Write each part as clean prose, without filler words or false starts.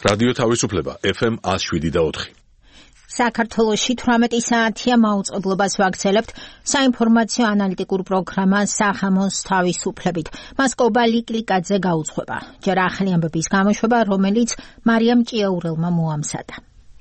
რადიო თავისუფლება FM 107.4. საქართველოში 18 საათია მაუწყებლობას ვაგრძელებთ საინფორმაციო ანალიტიკურ პროგრამა სახამოს თავისუფლებით. მას კობა ლიკლიკაძე გაუძღვება. ჯერ ახალი ამბების გამოშვება, რომელიც მარიამ ჭიაურელმა მოამზადა.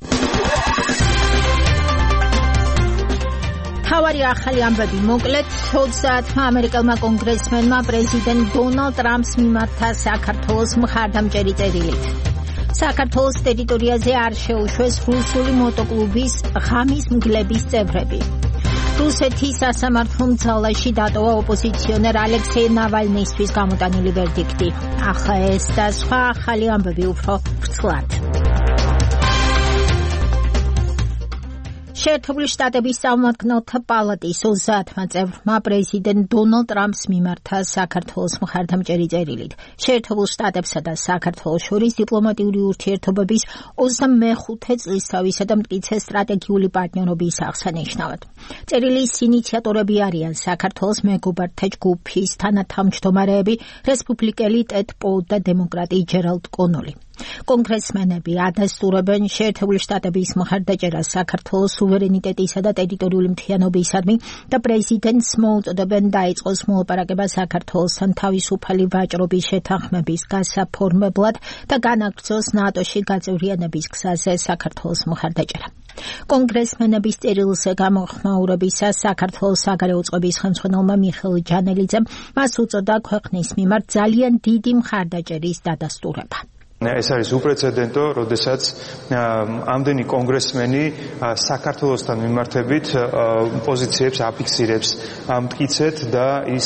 თავარი ახალი ამბები მოკლედ 30-მა ამერიკელმა კონგრესმენმა პრეზიდენტ დონალდ ტრამპს მიმართა საქართველოს მხარდამჭერი წერილით. საქართველოს ტერიტორიაზე არ შეუშვეს რუსული მოტოკლუბის ღამის მგლების წევრები. რუსეთის სასამართლო ძალაში დატოვა ოპოზიციონერ ალექსეი ნავალნისთვის გამოტანილი ვერდიქტი. ახლა ეს და სხვა ახალი ამბები უფრო ვრცლად. შეერთებული შტატების წარმომადგენელთა პალატის 30-მა წევრმა პრეზიდენტ დონალდ ტრამპს მიმართა საქართველოს მხარდამჭერი წერილით. შეერთებულ შტატებსა და საქართველოს შორის დიპლომატიური ურთიერთობების 25 წლისთავისა და მტკიცე სტრატეგიული პარტნიორობის აღსანიშნავად. წერილის ინიციატორები არიან საქართველოს მეგობართა ჯგუფის თანათავმჯდომარეები რესპუბლიკელი ტედ პო და დემოკრატი ჯერალდ კონოლი. კონგრესმენები ადასტურებენ შეერთებული შტატების მხარდაჭერას საქართველოს სუვერენიტეტისა და ტერიტორიული მთლიანობისადმი და პრეზიდენტს მოუწოდებენ დაიწყოს მოლაპარაკება საქართველოსთან თავისუფალი ვაჭრობის შეთანხმების გასაფორმებლად და განაგრძოს ნატოში გაწევრიანების გზაზე საქართველოს მხარდაჭერა. კონგრესმენების წერილზე გამოხმაურებისას საქართველოს საგარეო წყობის ხელმძღვანელმა მიხეილ ჯანელიძემ მას უწოდა ქვეყნის მიმართ ძალიან დიდი მხარდაჭერის დადასტურება. ეს არის უპრეცედენტო, როდესაც ამდენი კონგრესმენი საქართველოსთან მიმართებით პოზიციებს აფიქსირებს მტკიცედ და ის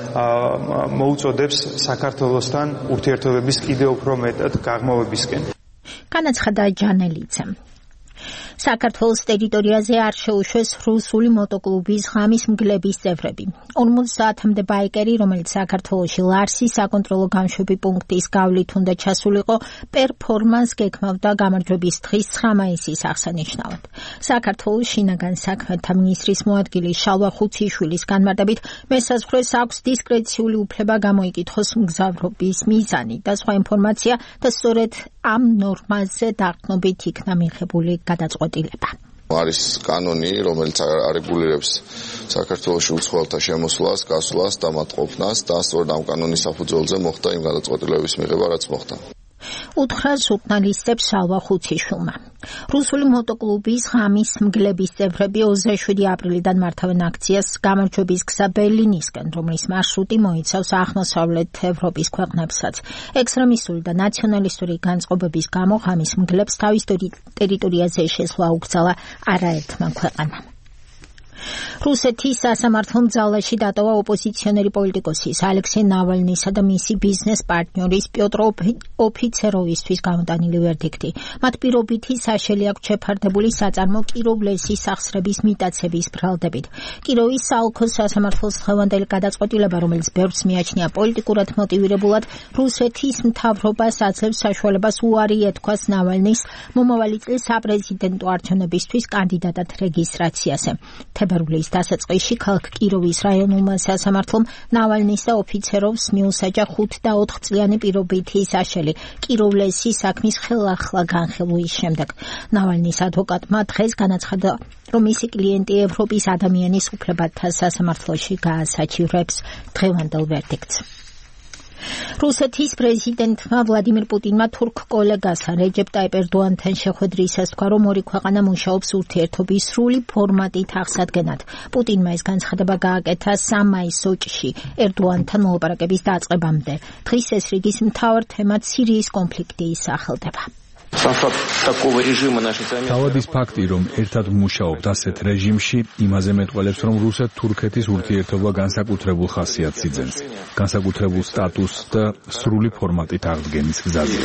მოუწოდებს საქართველოსთან ურთიერთობების კიდევ უფრო მეტად გაღრმავებისკენ. განაცხადა ჯანელიძემ. საქართველოს ტერიტორიაზე არ შეუშვეს რუსული მოტოკლუბის ღამის მგლების წევრები. 50-მდე ბაიკერი, რომელიც საქართველოში ლარსის საკონტროლო გამშვები პუნქტის გავლით უნდა ჩასულიყო, პერფორმანს გეკმავდა გამარჯვების დღის 9 მაისის აღსანიშნავად. საქართველოს შინაგან საქმეთა მინისტრის მოადგილე შალვა ხუციშვილის განმარტებით, მესაზღვრეს აქვს დისკრეციული უფლება გამოიკითხოს მგზავრობის მიზანი და სხვა ინფორმაცია და სწორედ ამ ნორმაზე დაყრდნობით იქნა მიღებული გადაწყვეტილება. არის კანონი, რომელიც არეგულირებს საქართველოში უცხოელთა შემოსვლას, გასვლას და მათ ყოფნას და სწორედ ამ კანონის საფუძველზე მოხდა იმ გადაწყვეტილების მიღება, რაც მოხდა. უთხრა ჟურნალისტებს შალვა ხუციშვილმა. რუსული მოტოკლუბის ღამის მგლების წევრები 27 აპრილიდან მართავენ აქციას გამარჯვების გზა ბერლინისკენ, რომლის მარშრუტი მოიცავს აღმოსავლეთ ევროპის ქვეყნებსაც. ექსტრემისტული და ნაციონალისტური განწყობების გამო ღამის მგლებს თავის ტერიტორიაზე შესვლა უკრძალა არაერთმა ქვეყანამ. რუსეთის სასამართლო ძალაში დატოვა ოპოზიციონერი პოლიტიკოსის ალექსეი ნავალნისა და მისი ბიზნეს პარტნიორის პიოტრ ოფიცეროვისთვის გამოტანილი ვერდიქტი. მათ პირობითი საშელი აქვთ შეფარდებული საწარმო კიროვ-ლესის სახსრების მიტაცების ბრალდებით. კიროვის საოლქო სასამართლოს დღევანდელი გადაწყვეტილება, რომელიც ბევრს მიაჩნია პოლიტიკურად მოტივირებულად, რუსეთის მთავრობას აძლევს საშუალებას უარი ეთქვას ნავალნის მომავალი წლის საპრეზიდენტო არჩევნებისთვის კანდიდატად რეგისტრაციაზე. თებერვლის დასაწყისში ქალაქ კიროვის რაიონულმა სასამართლომ ნავალნის და ოფიცეროვს მიუსაჯა 5 და 4 წლიანი პირობითი საშელი კიროვ-ლესის საქმის ხელახლა განხილვის შემდეგ. ნავალნის ადვოკატმა დღეს განაცხადა, რომ მისი კლიენტი ევროპის ადამიანის უფლებათა სასამართლოში გაასაჩივრებს დღევანდელ ვერდიქტს. რუსეთის პრეზიდენტმა ვლადიმირ პუტინმა თურქ კოლეგასთან რეჯეპ ტაიპ ერდოანთან შეხვედრისას თქვა, რომ ორი ქვეყანა მუშაობს ურთიერთობის სრული ფორმატით აღსადგენად. პუტინმა ეს განცხადება გააკეთა 3 მაისს სოჭში ერდოანთან მოლაპარაკების დაწყებამდე. დღის ეს რიგის მთავარ თემად სირიის კონფლიქტი ისახელდება. თავად ის ფაქტი, რომ ერთად მუშაობთ ასეთ რეჟიმში, იმაზე მეტყველებს, რომ რუსეთ-თურქეთის ურთიერთობა განსაკუთრებულ ხასიათს იძენს, განსაკუთრებულ სტატუსს და სრული ფორმატით აღდგენის გზაზე.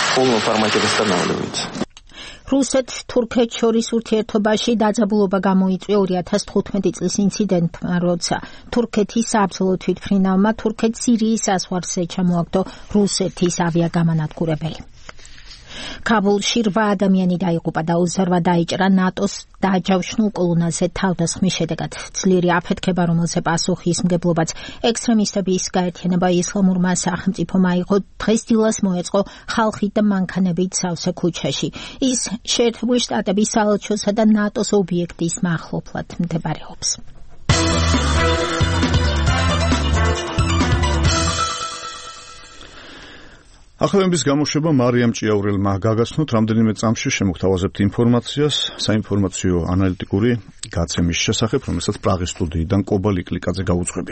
რუსეთ-თურქეთ შორის ურთიერთობაში დაძაბულობა გამოიწვია 2015 წლის ინციდენტმა, როცა თურქეთის საბრძოლო თვითმფრინავმა თურქეთ-სირიის საზღვარზე ჩამოაგდო რუსეთის ავიაგამანადგურებელი. ქაბულში 8 ადამიანი დაიღუპა და 28 დაიჭრა ნატოს დააჯავშნულ კოლონაზე თავდასხმის შედეგად. ძლიერი აფეთქება, რომელზე პასუხისმგებლობაც ექსტრემისტების გაერთიანება ისლამურმა სახელმწიფომ აიღო, დღეს დილას მოეწყო ხალხით და მანქანებით სავსე ქუჩაში. ის შეერთებული შტატების საელჩოსა და ნატოს ობიექტის მახლობლად მდებარეობს. ახალების გამოშვება მარიამ ჭიაურელმა გაგაცნოთ, რამდენიმე წამში შემოგთავაზებთ ინფორმაციას საინფორმაციო ანალიტიკური გაცემის შესახებ, რომელსაც პრაღის სტუდიიდან კობა ლიკლიკაძე გაუძღვები.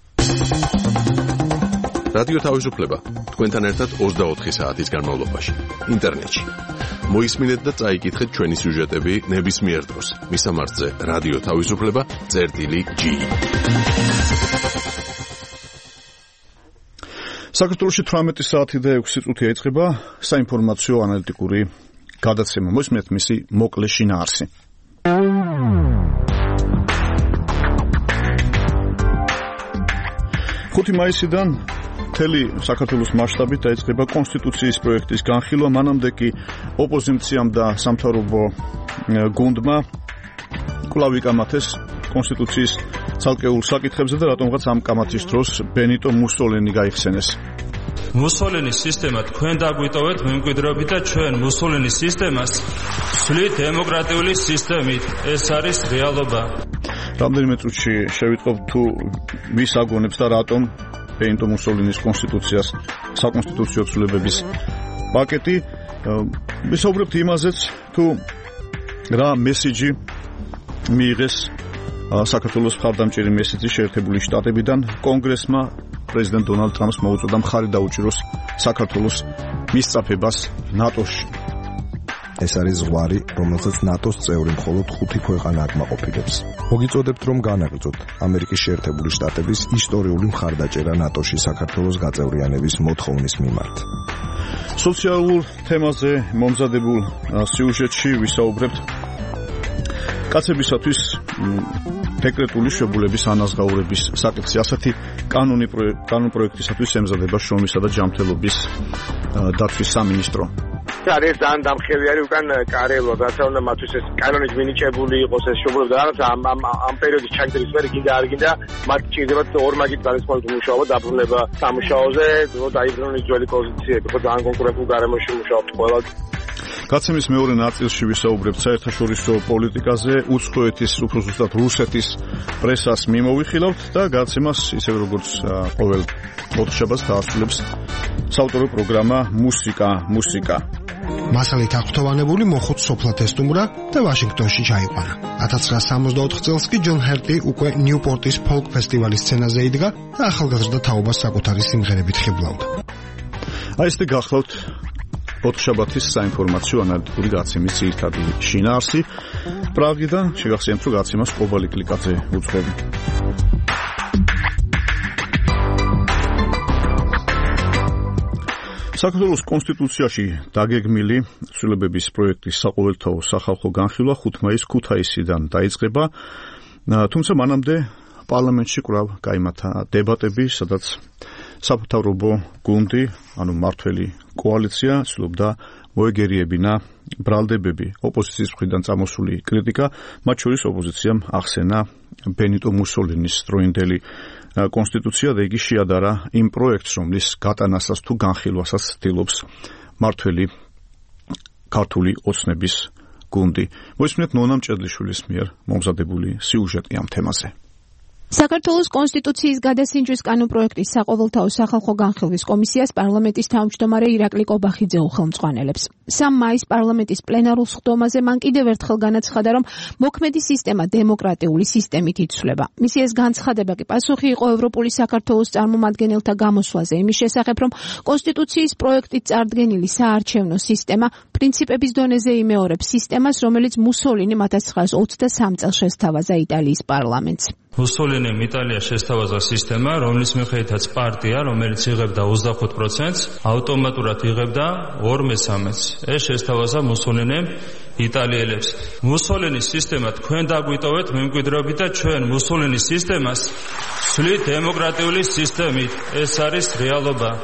რადიო თავისუფლება თქვენთან ერთად 24 საათის განმავლობაში ინტერნეტში. მოისმინეთ და წაიკითხეთ ჩვენი სიუჟეტები ნებისმიერ დროს. მისამართზე რადიო თავისუფლება.gi. საქართველოში 18 საათი და 6 წუთი ეწყება საინფორმაციო ანალიტიკური გადაცემა. მოისმინეთ მისი მოკლე შინაარსი. 5 მაისიდან მთელი საქართველოს მასშტაბით დაიწყება კონსტიტუციის პროექტის განხილვა. მანამდე კი ოპოზიციამ და სამთავრობო გუნდმა კვლავ იკამათეს კონსტიტუციის ცალკეულ საკითხებზე და რატომღაც ამ კამათის დროს ბენიტო მუსოლინი გაიხსენეს. მუსოლინის სისტემა თქვენ დაგვიტოვეთ მემკვიდრეობით და ჩვენ მუსოლინის სისტემას ვსვლით დემოკრატიული სისტემით. ეს არის რეალობა. რამდენიმე წუთში შევიტყობ თუ ვის აგონებს და რატომ ბენიტო მუსოლინის კონსტიტუციას საკონსტიტუციო ცვლილებების პაკეტი. ვისაუბრებთ იმაზეც თუ რა მესიჯი მიიღეს საქართველოს მხარდამჭერი მესიჯი შეერთებული შტატებიდან კონგრესმა პრეზიდენტ დონალდ ტრამპს მოუწოდა მხარი დაუჭიროს საქართველოს მისწრაფებას ნატოში. ეს არის ზღვარი, რომელსაც ნატოს წევრი მხოლოდ 5 ქვეყანა აკმაყოფილებს. მოგიწოდებთ, რომ განაგრძოთ ამერიკის შეერთებული შტატების ისტორიული მხარდაჭერა ნატოში საქართველოს გაწევრიანების მოთხოვნის მიმართ. სოციალურ თემაზე მომზადებულ სიუჟეტში ვისაუბრებთ კაცებისათვის დეკრეტული შვებულების ანაზღაურების საკითხი. ასეთი კანონ პროექტისათვის ემზადება შრომისა და ჯანმრთელობის დაცვის სამინისტრო. არის ძალიან დამხევი უკან კარელო, რაცა უნდა მათთვის ეს კანონის მინიჭებული იყოს ეს შვებულები და რაღაც ამ პერიოდის ჩაგდრის მერე კიდე არ გინდა მათ ჭირდებათ ორმაგით გარესმოვლით მუშაობა დაბრუნება სამუშაოზე, დაიბრუნოს ძველი პოზიციები, ხო ძალიან კონკურენტულ გარემოში მუშაობთ ყველა. გაცემის მეორე ნაწილში ვისაუბრებთ საერთაშორისო პოლიტიკაზე, უცხოეთის, უფრო ზუსტად რუსეთის პრესას მიმოვიხილავთ და გაცემას ისევ როგორც ყოველ ოთხშაბათს დაასრულებს საავტორო პროგრამა მუსიკა. მასალით აღფრთოვანებული მოხუც სოფლათე სტუმრა და ვაშინგტონში ჩაიყვანა. 1964 წელს კი ჯონ ჰერტი უკვე ნიუპორტის ფოლკ ფესტივალის სცენაზე იდგა და ახალგაზრდა თაობას საკუთარი სიმღერებით ხიბლავდა. აი ესე გახლავთ ოთხშაბათის საინფორმაციო ანალიტიკური გაცემის ძირითადი შინაარსი. პრაღიდან შეგახსენებთ, რომ გაცემას კობა ლიკლიკაძე უძღვები. საქართველოს კონსტიტუციაში დაგეგმილი ცვლილებების პროექტის საყოველთაო სახალხო განხილვა 5 მაისს ქუთაისიდან დაიწყება. თუმცა მანამდე პარლამენტში კვლავ გაიმართა დებატები, სადაც სამთავრობო გუნდი, ანუ მართველი კოალიცია ცდილობდა მოეგერიებინა ბრალდებები ოპოზიციის მხრიდან წამოსული კრიტიკა, მათ შორის ოპოზიციამ ახსენა ბენიტო მუსოლინის დროინდელი კონსტიტუცია და იგი შეადარა იმ პროექტს, რომლის გატანასაც თუ განხილვასაც ცდილობს მართველი ქართული ოცნების გუნდი. მოისმინეთ ნონა მჭედლიშვილის მიერ მომზადებული სიუჟეტი ამ თემაზე. საქართველოს კონსტიტუციის გადასინჯვის კანონპროექტის საყოველთაო სახალხო განხილვის კომისიას პარლამენტის თავმჯდომარე ირაკლი კობახიძე უხელმძღვანელებს. 3 მაისს პარლამენტის პლენარულ სხდომაზე მან კიდევ ერთხელ განაცხადა, რომ მოქმედი სისტემა დემოკრატიული სისტემით იცვლება. მისი ეს განცხადება კი პასუხი იყო ევროპული საქართველოს წარმომადგენელთა გამოსვლაზე იმის შესახებ, რომ კონსტიტუციის პროექტით წარდგენილი საარჩევნო სისტემა პრინციპების დონეზე იმეორებს სისტემას, რომელიც მუსოლინი 1923 წელს შესთავაზა იტალიის პარლამენტს. მუსოლინიმ იტალიას შესთავაზა სისტემა, რომლის მიხედვითაც პარტია, რომელიც იღებდა 25%, ავტომატურად იღებდა 2/3-ს. ეს შესთავაზა მუსოლინიმ იტალიელებს. მუსოლინის სისტემა თქვენ დაგვიტოვეთ მემკვიდრეობით და ჩვენ მუსოლინის სისტემას ვსვლით დემოკრატიული სისტემით. ეს არის რეალობა.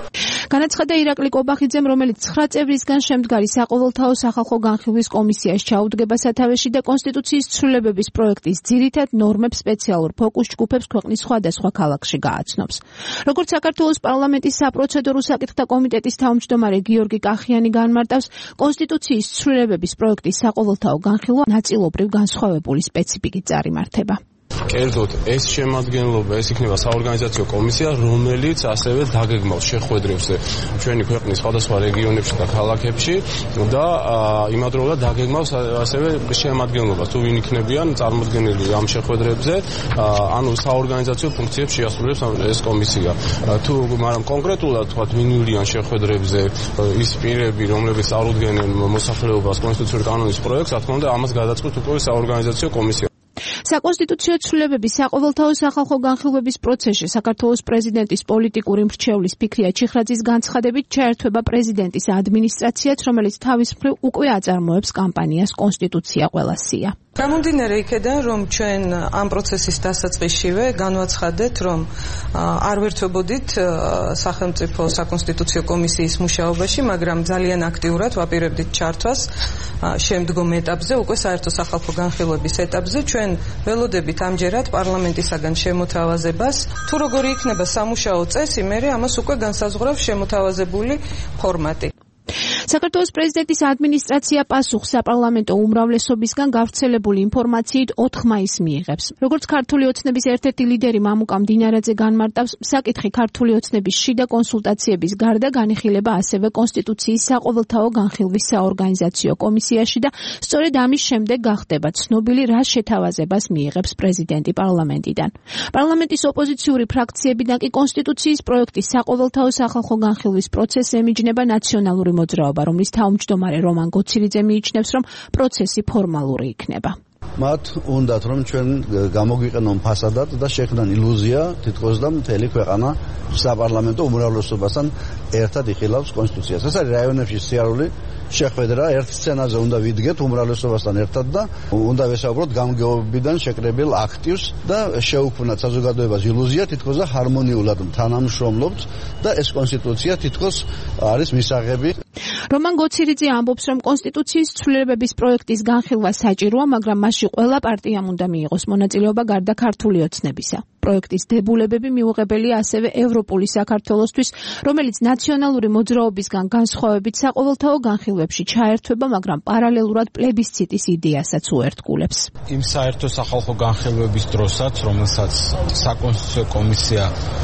განაცხადა ირაკლი კობახიძემ, რომელიც 9 წევრისგან შემდგარი საყოველთაო სახალხო განხილვის კომისიას ჩაუდგება სათავეში და კონსტიტუციის ცვლილებების პროექტის ძირითად ნორმებს სპეციალურ ფოკუს ჯგუფებს ქვეყნის სხვადასხვა ქალაქში გააცნობს. როგორც საქართველოს პარლამენტის საპროცედურო საკითხთა კომიტეტის თავმჯდომარე გიორგი კახიანი განმარტავს, კონსტიტუციის ცვლილებების პროექტის საყოველთაო განხილვა ნაწილობრივ განსხვავებული სპეციფიკით წარიმართება. კერძოდ ეს შემადგენლობა ეს იქნება საორგანიზაციო კომისია, რომელიც ასევე დაგეგმავს შეხვედრებს ჩვენი ქვეყნის სხვადასხვა რეგიონებში და ქალაქებში და იმავდროულად დაგეგმავს ასევე შემადგენლობას, თუ ვინ იქნებიან წარმოდგენილი ამ შეხვედრებზე, ანუ საორგანიზაციო ფუნქციებს შეასრულებს ეს კომისია. თუ მაგრამ კონკრეტულად თქვათ ვინ ივლიან შეხვედრებზე ის პირები, რომლებიც წარუდგენენ მოსახლეობას კონსტიტუციური კანონის პროექტს, რა თქმა უნდა, ამას გადაწყვეტს უკვე საორგანიზაციო კომისია. საკონსტიტუციო ცვლილებების საყოველთაო სახალხო განხილვების პროცესში საქართველოს პრეზიდენტის პოლიტიკური მრჩევლის ფიქრია ჩიხრაძის განცხადებით ჩაერთვება პრეზიდენტის ადმინისტრაციაც, რომელიც თავის მხრივ უკვე აწარმოებს კამპანიას კონსტიტუცია ყველასია. გამომდინარე იქედან, რომ ჩვენ ამ პროცესის დასაწყისშივე განვაცხადეთ, რომ არ ვერთვებოდით სახელმწიფო საკონსტიტუციო კომისიის მუშაობაში, მაგრამ ძალიან აქტიურად ვაპირებდით ჩართვას შემდგომ ეტაპზე, უკვე საერთო სახალხო განხილვების ეტაპზე. ჩვენ ველოდებით ამჯერად პარლამენტისაგან შემოთავაზებას. თუ როგორი იქნება სამუშაო წესი, მერე ამას უკვე განსაზღვრავს შემოთავაზებული ფორმატი. საქართველოს პრეზიდენტის ადმინისტრაცია პასუხს საპარლამენტო უმრავლესობისგან გავრცელებული ინფორმაციით 4 მაისს მიიღებს. როგორც ქართული ოცნების ერთ-ერთი ლიდერი მამუკა მდინარაძე განმარტავს, საკითხი ქართული ოცნების შიდა კონსულტაციების გარდა განიხილება ასევე კონსტიტუციის საყოველთაო განხილვის საორგანიზაციო კომისიაში და სწორედ ამის შემდეგ გახდება ცნობილი, რა შეთავაზებას მიიღებს პრეზიდენტი პარლამენტიდან. პარლამენტის ოპოზიციური ფრაქციებიდან კი კონსტიტუციის პროექტის საყოველთაო სახალხო განხილვის პროცესს ემიჯნება ნაციონალური მოძრაობა, რომლის თავმჯდომარე რომან გოცირიძე მიიჩნევს, რომ პროცესი ფორმალური იქნება. მათ უნდათ რომ ჩვენ გამოგვიყენონ ფასადად და შექმნან ილუზია, თითქოს და მთელი ქვეყანა საპარლამენტო უმრავლესობასთან ერთად იხილავს კონსტიტუციას. ეს არის რაიონებში სიარული შეხვედრა, ერთ სცენაზე უნდა ვიდგეთ უმრავლესობასთან ერთად და უნდა ვესაუბროთ გამგეობიდან შეკრებილ აქტივს და შეუქმნათ საზოგადოებას ილუზია, თითქოს და ჰარმონიულად თანამშრომლობთ და ეს კონსტიტუცია თითქოს არის მისაღები. რომან გოცირიძე ამბობს, რომ კონსტიტუციის ცვლილებების პროექტის განხილვა საჭიროა, მაგრამ მასში ყველა პარტიამ უნდა მიიღოს მონაწილეობა გარდა ქართული ოცნებისა. პროექტის დებულებები მიუღებელია ასევე ევროპული საქართველოსთვის, რომელიც ნაციონალური მოძრაობისგან განსხვავებით საყოველთაო განხილვებში ჩაერთვება, მაგრამ პარალელურად პლებისციტის იდეასაც უერთგულებს. იმ საერთო სახალხო განხილვების დროსაც, რომელსაც საკონსტიტუციო კომისია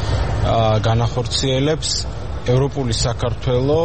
განახორციელებს, ევროპული საქართველო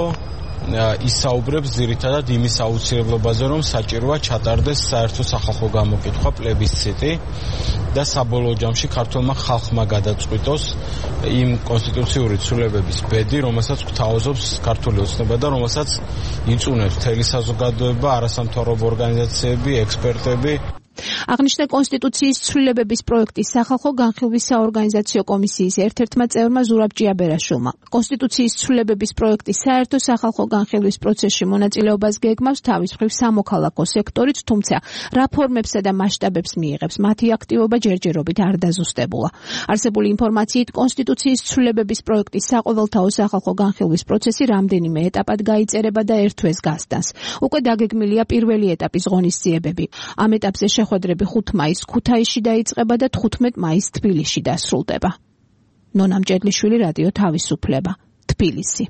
ისაუბრებს ძირითადად იმის აუცილებლობაზე, რომ საჭიროა ჩატარდეს საერთო სახალხო გამოკითხვა პლებისციტი და საბოლოო ჯამში ქართულმა ხალხმა გადაწყვიტოს იმ კონსტიტუციური ცვლილებების ბედი, რომელსაც გვთავაზობს ქართული ოცნება და რომელსაც იწუნებს მთელი საზოგადოება, არასამთავრობო ორგანიზაციები, ექსპერტები. აღნიშნა კონსტიტუციის ცვლილებების პროექტის სახალხო განხილვის საორგანიზაციო კომისიის ერთ-ერთმა წევრმა ზურაბ ჭიაბერაშვილმა. კონსტიტუციის ცვლილებების პროექტის საერთო სახალხო განხილვის პროცესში მონაწილეობას გეგმავს თავის მხრივ სამოქალაქო სექტორიც, თუმცა რა ფორმებსა და მასშტაბებს მიიღებს, მათი აქტივობა ჯერჯერობით არ დაზუსტებულა. არსებული ინფორმაციით კონსტიტუციის ცვლილებების პროექტის საყოველთაო სახალხო განხილვის პროცესი რამდენიმე ეტაპად გაიწერება და ერთ თვეს გასტანს. უკვე დაგეგმილია პირველი ეტაპის ღონისძიებები. ამ ეტაპზე შეხვედრები 5 მაისს ქუთაისში დაიწყება და 15 მაისს თბილისში დასრულდება. ნონა მჭედლიშვილი, რადიო თავისუფლება, თბილისი.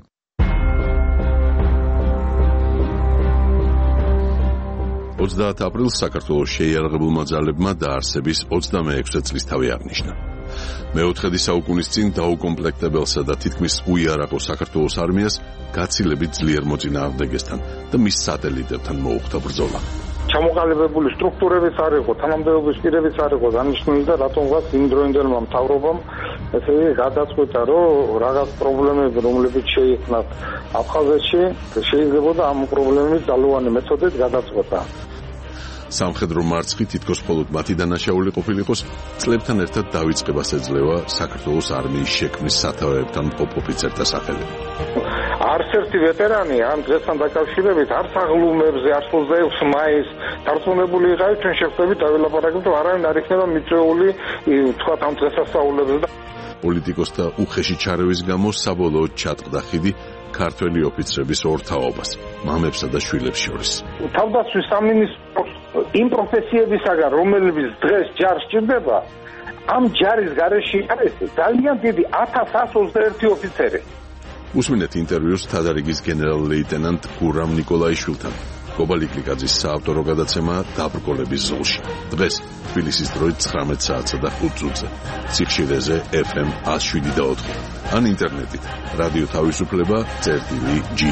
aprilს საქართველოს შეიარაღებულმა ძალებმა დაარსების 26 წლისთავი აღნიშნა. მეოთხედი საუკუნის წინ დაუკომპლექტებელსა და თითქმის უიარაღო საქართველოს არმიას გაცილებით ძლიერ მოწინააღმდეგესთან და მის სატელიტებთან მოუხდა ბრძოლა. ჩამოყალიბებული სტრუქტურებიც არ იყო, თანამდებობის პირებიც არ იყო დანიშნული და რატომღაც იმ დროინდელმა მთავრობამ ესე გადაწყვეტა, რომ რაღაც პრობლემები, რომლებიც შეიქმნათ აფხაზეთში, შეიძლებოდა ამ პრობლემების ძალოვანი მეთოდით გადაწყვეტა. სამხედრო მარცხი თითქოს მხოლოდ მათი დანაშაული ყოფილიყოს, წლებთან ერთად დავიწყებას ეძლევა საქართველოს არმიის შექმნის სათავეებთან მყოფ ოფიცერთა სახელები. არც ერთი ვეტერანი ამ დღესთან დაკავშირებით არც აღლუმებზე 26 მაისს დარწმუნებული იყავით, ჩვენ შეხვდებით დავილაპარაკებთ, რომ არავინ არ იქნება მიწვეული თქვათ ამ დღესასწაულებზე და პოლიტიკოსთა უხეში ჩარევის გამო საბოლოოდ ჩატყდა ხიდი ქართველი ოფიცრების ორთაობას, მამებსა და შვილებს შორის. თავდაცვის სამინისტროს იმ პროფესიებისაგან, რომლებიც დღეს ჯარს ჭირდება, ამ ჯარის გარეშე არის ძალიან დიდი 1121 ოფიცერი. უსმინეთ ინტერვიუს თადარიგის გენერალ-ლეიტენანტ გურამ ნიკოლაიშვილთან. გობალ იკლიკაძის საავტორო გადაცემა დაბრკოლების ზოლში. დღეს თბილისის დროით 19 საათსა და 5 წუთზე. სიხშირეზე FM 107.4 ან ინტერნეტით რადიო თავისუფლება.ge.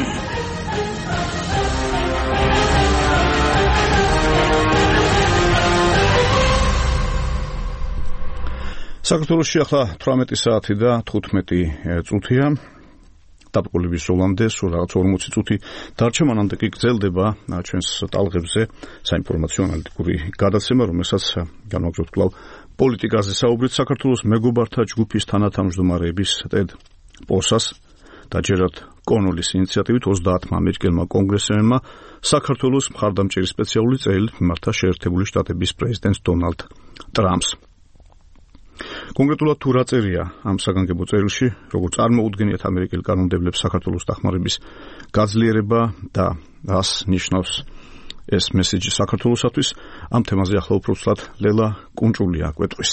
საქართველოში ახლა 18 საათი და 15 წუთია. დაბრკოლების ზოლამდე სულ რაღაც 40 წუთი დარჩა, მანამდე კი გრძელდება ჩვენს ტალღებზე საინფორმაციო ანალიტიკური გადაცემა, რომელსაც განვაგრძობთ კვლავ პოლიტიკაზე საუბრით. საქართველოს მეგობართა ჯგუფის თანათავმჯდომარეების ტედ პოსას დაჯერათ კონულის ინიციატივით 30 ამერიკელმა კონგრესმენმა საქართველოს მხარდამჭერი სპეციალური წერილი მიმართა შეერთებული შტატების პრეზიდენტს დონალდ ტრამპს. კონკრეტულად თუ რა წერია ამ საგანგებო წერილში, როგორც წარმოუდგენიათ ამერიკელ კანონმდებლებს საქართველოს დახმარების გაძლიერება და რას ნიშნავს ეს მესიჯი საქართველოსათვის, ამ თემაზე ახლა უფრო ცუდად ლელა კუნჭულია აკვეტყვის.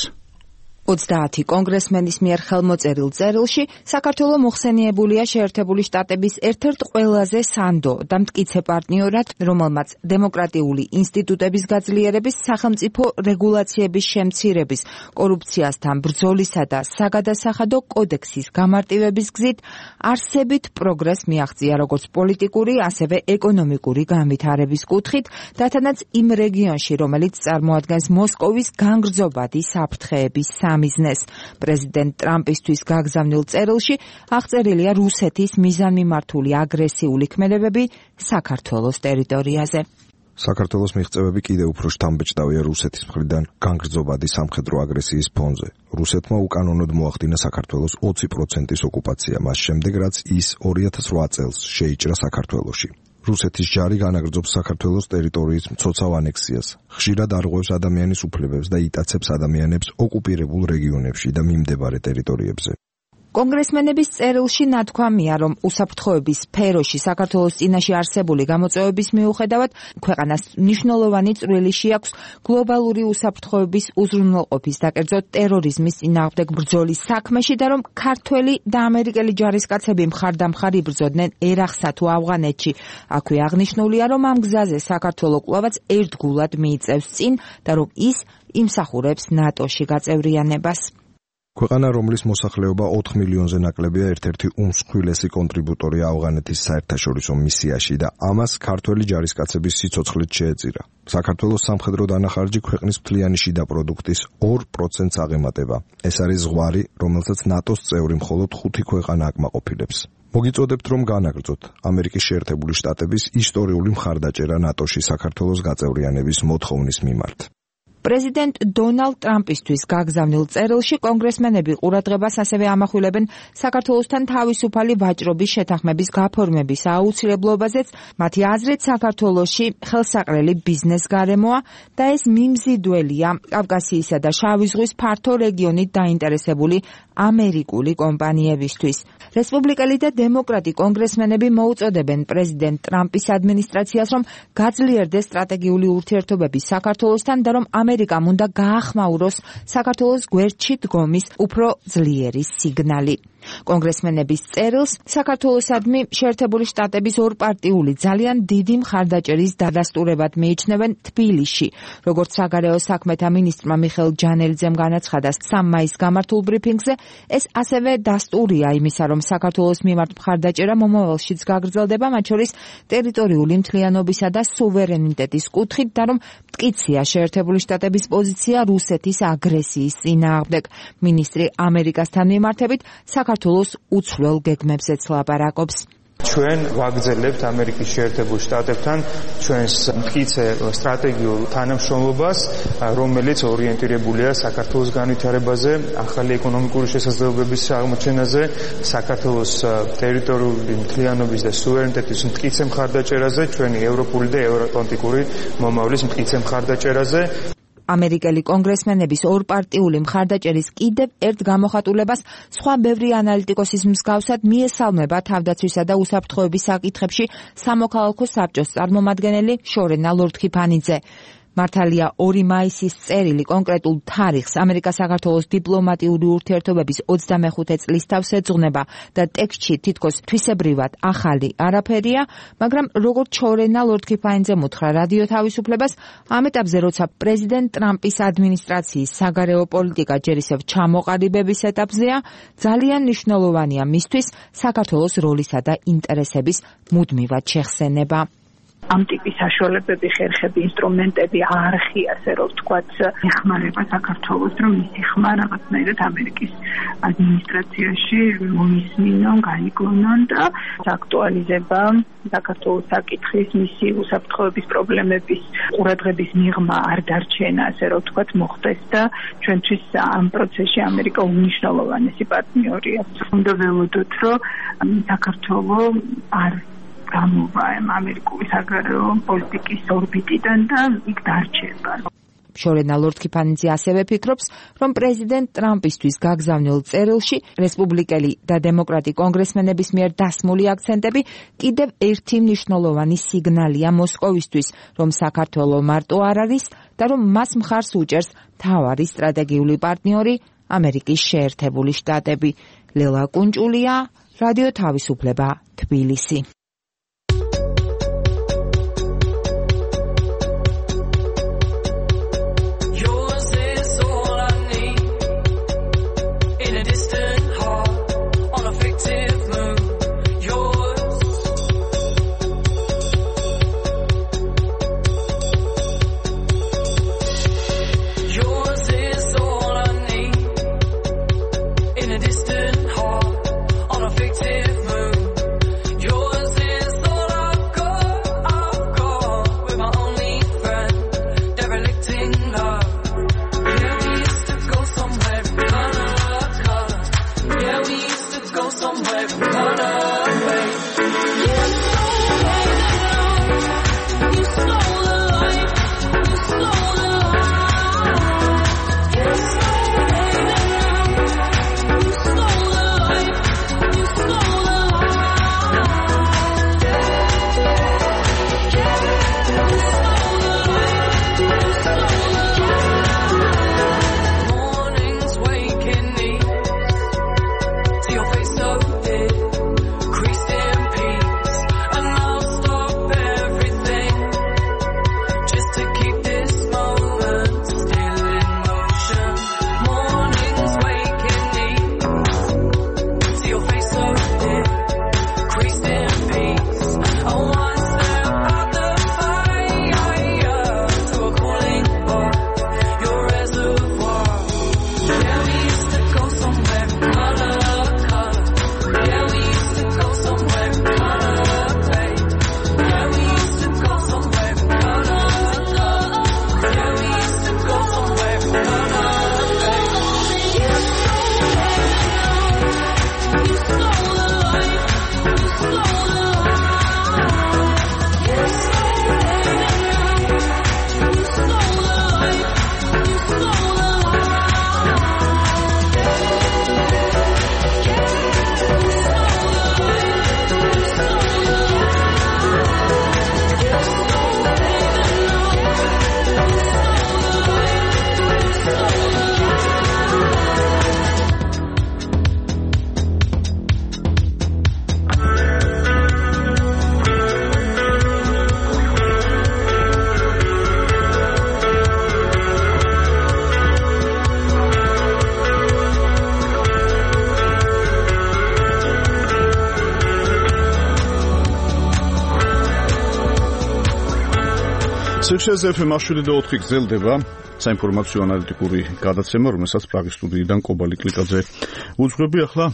30 კონგრესმენის მიერ ხელმოწერილ წერილში საქართველო მოხსენიებულია შეერთებული შტატების ერთ-ერთ ყველაზე სანდო და მტკიცე პარტნიორად, რომელმაც დემოკრატიული ინსტიტუტების გაძლიერების, სახელმწიფო რეგულაციების შემცირების, კორუფციასთან ბრძოლისა და საგადასახადო კოდექსის გამარტივების გზით არსებით პროგრესს მიაღწია როგორც პოლიტიკური, ასევე ეკონომიკური განვითარების კუთხით, რათანაც იმ რეგიონში, რომელიც წარმოადგენს მოსკოვის განგრძობადი საფრთხეების მიზნეს. პრეზიდენტ ტრამპისთვის გაგზავნილ წერილში აღწერილია რუსეთის მიზანმიმართული აგრესიული ქმედებები საქართველოს ტერიტორიაზე. საქართველოს მიღწევები კიდევ უფრო შთამბეჭდავია რუსეთის მხრიდან განგრძობადი სამხედრო აგრესიის ფონზე. რუსეთმა უკანონოდ მოახდინა საქართველოს 20%-ის ოკუპაცია, მას შემდეგ რაც ის 2008 წელს შეიჭრა საქართველოში. რუსეთის ჯარი განაგრძობს საქართველოს ტერიტორიის მცოცავ ანექსიას, ხშირად არღვევს ადამიანის უფლებებს და იტაცებს ადამიანებს ოკუპირებულ რეგიონებში და მიმდებარე ტერიტორიებზე. კონგრესმენების წერილში ნათქვამია, რომ უსაფრთხოების სფეროში საქართველოს წინაშე არსებული გამოწვევების მიუხედავად ქვეყანას მნიშვნელოვანი წვლილი შეაქვს გლობალური უსაფრთხოების უზრუნველყოფის და კერძოდ ტერორიზმის წინააღმდეგ ბრძოლის საქმეში და რომ ქართველი და ამერიკელი ჯარისკაცები მხარდამხარ იბრძოდნენ ერახსა თუ ავღანეთში. აქვე აღნიშნულია, რომ ამ გზაზე საქართველო კვლავაც ერთგულად მიიწევს წინ და რომ ის იმსახურებს ნატოში გაწევრიანებას. ქვეყანა, რომლის მოსახლეობა 4 მილიონზე ნაკლებია, ერთ-ერთი უმსხვილესი კონტრიბუტორია ავღანეთის საერთაშორისო მისიაში და ამას ქართველი ჯარისკაცების სიცოცხლით შეეწირა. საქართველოს სამხედრო დანახარჯი ქვეყნის მთლიანი შიდა პროდუქტის 2%-ს აღემატება. ეს არის ზღვარი, რომელსაც ნატოს წევრი მხოლოდ 5 ქვეყანა აკმაყოფილებს. მოგიწოდებთ, რომ განაგრძოთ ამერიკის შეერთებული შტატების ისტორიული მხარდაჭერა ნატოში საქართველოს გაწევრიანების მოთხოვნის მიმართ. პრეზიდენტ დონალდ ტრამპისთვის გაგზავნილ წერილში კონგრესმენები ყურადღებას ასევე ამახვილებენ საქართველოსთან თავისუფალი ვაჭრობის შეთანხმების გაფორმების აუცილებლობაზეც, მათი აზრით საქართველოში ხელსაყრელი ბიზნეს გარემოა და ეს მიმზიდველია კავკასიისა და შავი ზღვის ფართო რეგიონით დაინტერესებული ამერიკული კომპანიებისთვის. რესპუბლიკელი და დემოკრატი კონგრესმენები მოუწოდებენ პრეზიდენტ ტრამპის ადმინისტრაციას, რომ გაძლიერდეს სტრატეგიული ურთიერთობები საქართველოსთან და რომ ამერიკამ უნდა გაახმაუროს საქართველოს გვერდში დგომის უფრო ძლიერი სიგნალი. კონგრესმენების წერილს საქართველოსადმი შეერთებული შტატების ორპარტიული ძალიან დიდი მხარდაჭერის დადასტურებად მიიჩნევენ თბილისში. როგორც საგარეო საქმეთა მინისტრმა მიხეილ ჯანელიძემ განაცხადა 3 მაისს გამართულ ბრიფინგზე, ეს ასევე დასტურია იმისა, რომ საქართველოს მიმართ მხარდაჭერა მომავალშიც გაგრძელდება, მათ შორის ტერიტორიული მთლიანობისა და სუვერენიტეტის კუთხით და რომ მტკიცია შეერთებული შტატების პოზიცია რუსეთის აგრესიის წინააღმდეგ. მინისტრი ამერიკასთან მიმართებით საქართველოს უცვლელ გეგმებზეც ლაპარაკობს. ჩვენ ვაგრძელებთ ამერიკის შეერთებულ შტატებთან ჩვენს მტკიცე სტრატეგიულ თანამშრომლობას, რომელიც ორიენტირებულია საქართველოს განვითარებაზე, ახალი ეკონომიკური შესაძლებლობების აღმოჩენაზე, საქართველოს ტერიტორიული მთლიანობის და სუვერენიტეტის მტკიცე მხარდაჭერაზე, ჩვენი ევროპული და ევროატლანტიკური მომავლის მტკიცე მხარდაჭერაზე. ამერიკელი კონგრესმენების ორპარტიული მხარდაჭერის კიდევ ერთ გამოხატულებას სხვა ბევრი ანალიტიკოსის მსგავსად მიესალმება თავდაცვისა და უსაფრთხოების საკითხებში სამოქალაქო საბჭოს წარმომადგენელი შორენა ლორდქიფანიძე. მართალია 2 მაისის წერილი კონკრეტულ თარიღს ამერიკა-საქართველოს დიპლომატიური ურთიერთობების 25 წლის თავს ეძღვნება და ტექსტში თითქოს თვისებრივად ახალი არაფერია, მაგრამ როგორც შორენა ლორდქიფანიძემ უთხრა რადიო თავისუფლებას, ამ ეტაპზე როცა პრეზიდენტ ტრამპის ადმინისტრაციის საგარეო პოლიტიკა ჯერ ისევ ჩამოყალიბების ეტაპზეა, ძალიან მნიშვნელოვანია მისთვის საქართველოს როლისა და ინტერესების მუდმივად შეხსენება. ამ ტიპის საშუალებები, ხერხები, ინსტრუმენტები, არხი, ასე რომ ვთქვათ, ეხმარება საქართველოს, რომ მისი ხმა რაღაცნაირად ამერიკის ადმინისტრაციაში მოისმინონ, გაიგონონ და აქტუალიზება საქართველოს საკითხის, მისი უსაფრთხოების პრობლემების ყურადღების მიღმა არ დარჩენა, ასე რომ ვთქვათ, მოხდეს და ჩვენთვის ამ პროცესში ამერიკა უმნიშვნელოვანესი პარტნიორია. უნდა ველოდოთ, რომ საქართველოს არ გამოვა ამერიკული საგარეო პოლიტიკის ორბიტიდან და იქ დარჩება. შორენა ლორდქიფანიძე ასევე ფიქრობს, რომ პრეზიდენტ ტრამპისთვის გაგზავნილ წერილში რესპუბლიკელი და დემოკრატი კონგრესმენების მიერ დასმული აქცენტები კიდევ ერთი მნიშვნელოვანი სიგნალია მოსკოვისთვის, რომ საქართველო მარტო არ არის და რომ მას მხარს უჭერს მთავარი სტრატეგიული პარტნიორი ამერიკის შეერთებული შტატები. ლელა კუნჭულია, რადიო თავისუფლება, თბილისი. FM 7.4 გრძელდება საინფორმაციო ანალიტიკური გადაცემა, რომელსაც პრაღის სტუდიიდან კობალი კლიკაძე უძღვები. ახლა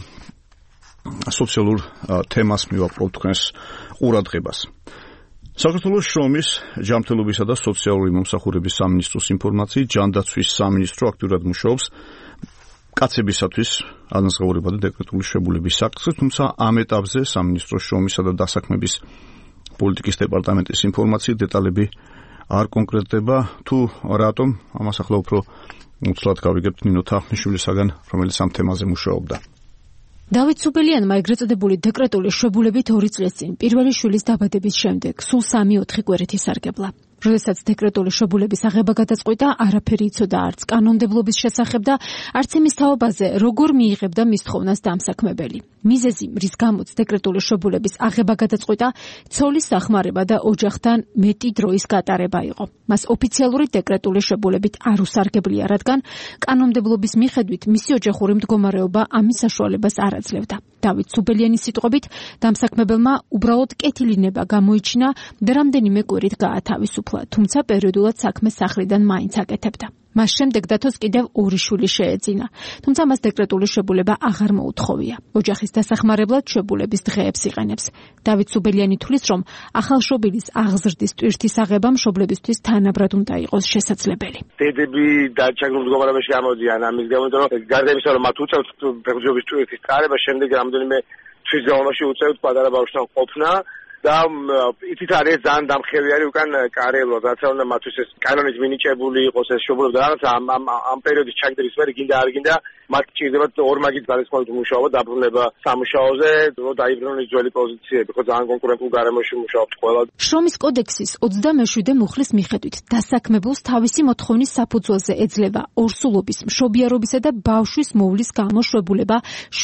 სოციალურ თემას მივაპყრობ თქვენს ყურადღებას. საქართველოს შრომის, ჯანმრთელობისა და სოციალური მომსახურების სამინისტროს ინფორმაციით, ჯანდაცვის სამინისტრო აქტიურად მუშაობს კაცებისათვის ანაზღაურება და დეკრეტული შებულების საკითხზე, თუმცა ამ ეტაპზე სამინისტროს შრომისა და დასაქმების პოლიტიკის დეპარტამენტის ინფორმაციით დეტალები არ კონკრეტდება თუ რატომ ამას ახლა უფრო უცვლად გავიგებთ ნინო თახნიშვილისაგან, რომელიც ამ თემაზე მუშაობდა. დავით სუბელიანმა ეგრეთ წოდებული დეკრეტული შვებულებით 2 წლის წინ პირველი შვილის დაბადების შემდეგ სულ 3-4 კვირით ისარგებლა. როდესაც დეკრეტული შვებულების აღება გადაწყვიტა, არაფერი იცოდა არც კანონმდებლობის შესახებ და არც იმის თაობაზე, როგორ მიიღებდა მის თხოვნას დამსაქმებელი. მიზეზი, რის გამოც დეკრეტული შვებულების აღება გადაწყვიტა, ცოლის სახმარება და ოჯახთან მეტი დროის გატარება იყო. მას ოფიციალური დეკრეტული შვებულებით არ უსარგებლია, რადგან კანონმდებლობის მიხედვით მისი ოჯახური მდგომარეობა ამის საშუალებას არ აძლევდა. დავით სუბელიანის სიტყვებით, დამსაქმებელმა უბრალოდ კეთილინება გამოიჩინა და რამდენიმე კვირით გაათავისუფლა, თუმცა პერიოდულად საქმეს სახლიდან მაინც აკეთებდა. მას შემდეგ დათოს კიდევ 2 შვილი შეეძინა, თუმცა მას დეკრეტული შვებულება აღარ მოუთხოვია. ოჯახის დასახმარებლად შვებულების დღეებს იყენებს. დავით სუბელიანი თვლის, რომ ახალშობილის აღზრდის ტვირთის აღება მშობლებისთვის თანაბრად უნდა იყოს შესაძლებელი. დედები დაჩაგრულ მდგომარეობაში გამოდიან ამის გამო, რომ გარდა იმისა, რომ მათ უწევთ ფეხბურთის ტვირთის წარება, შემდეგ რამდენიმე თვის განმავლობაში უწევთ პატარა ბავშვთან ყოფნა. და იცით არის ძალიან დამხევიარი უკან კარიერულად, რაც უნდა მათთვის ეს კანონით მინიჭებული იყოს ეს შვებულება და რაღაც ამ პერიოდის ჩაგდრის მერე გინდა არ გინდა მათ ჭირდებათ ორმაგით გარესმოვლით მუშაობა, დაბრუნება სამუშაოზე, რომ დაიბრუნოს ძველი პოზიციები, ხო ძალიან კონკურენტულ გარემოში მუშაობთ ყველა. შრომის კოდექსის 27 მუხლის მიხედვით დასაქმებულს თავისი მოთხოვნის საფუძველზე ეძლევა ორსულობის, მშობიარობისა და ბავშვის მოვლის გამო შვებულება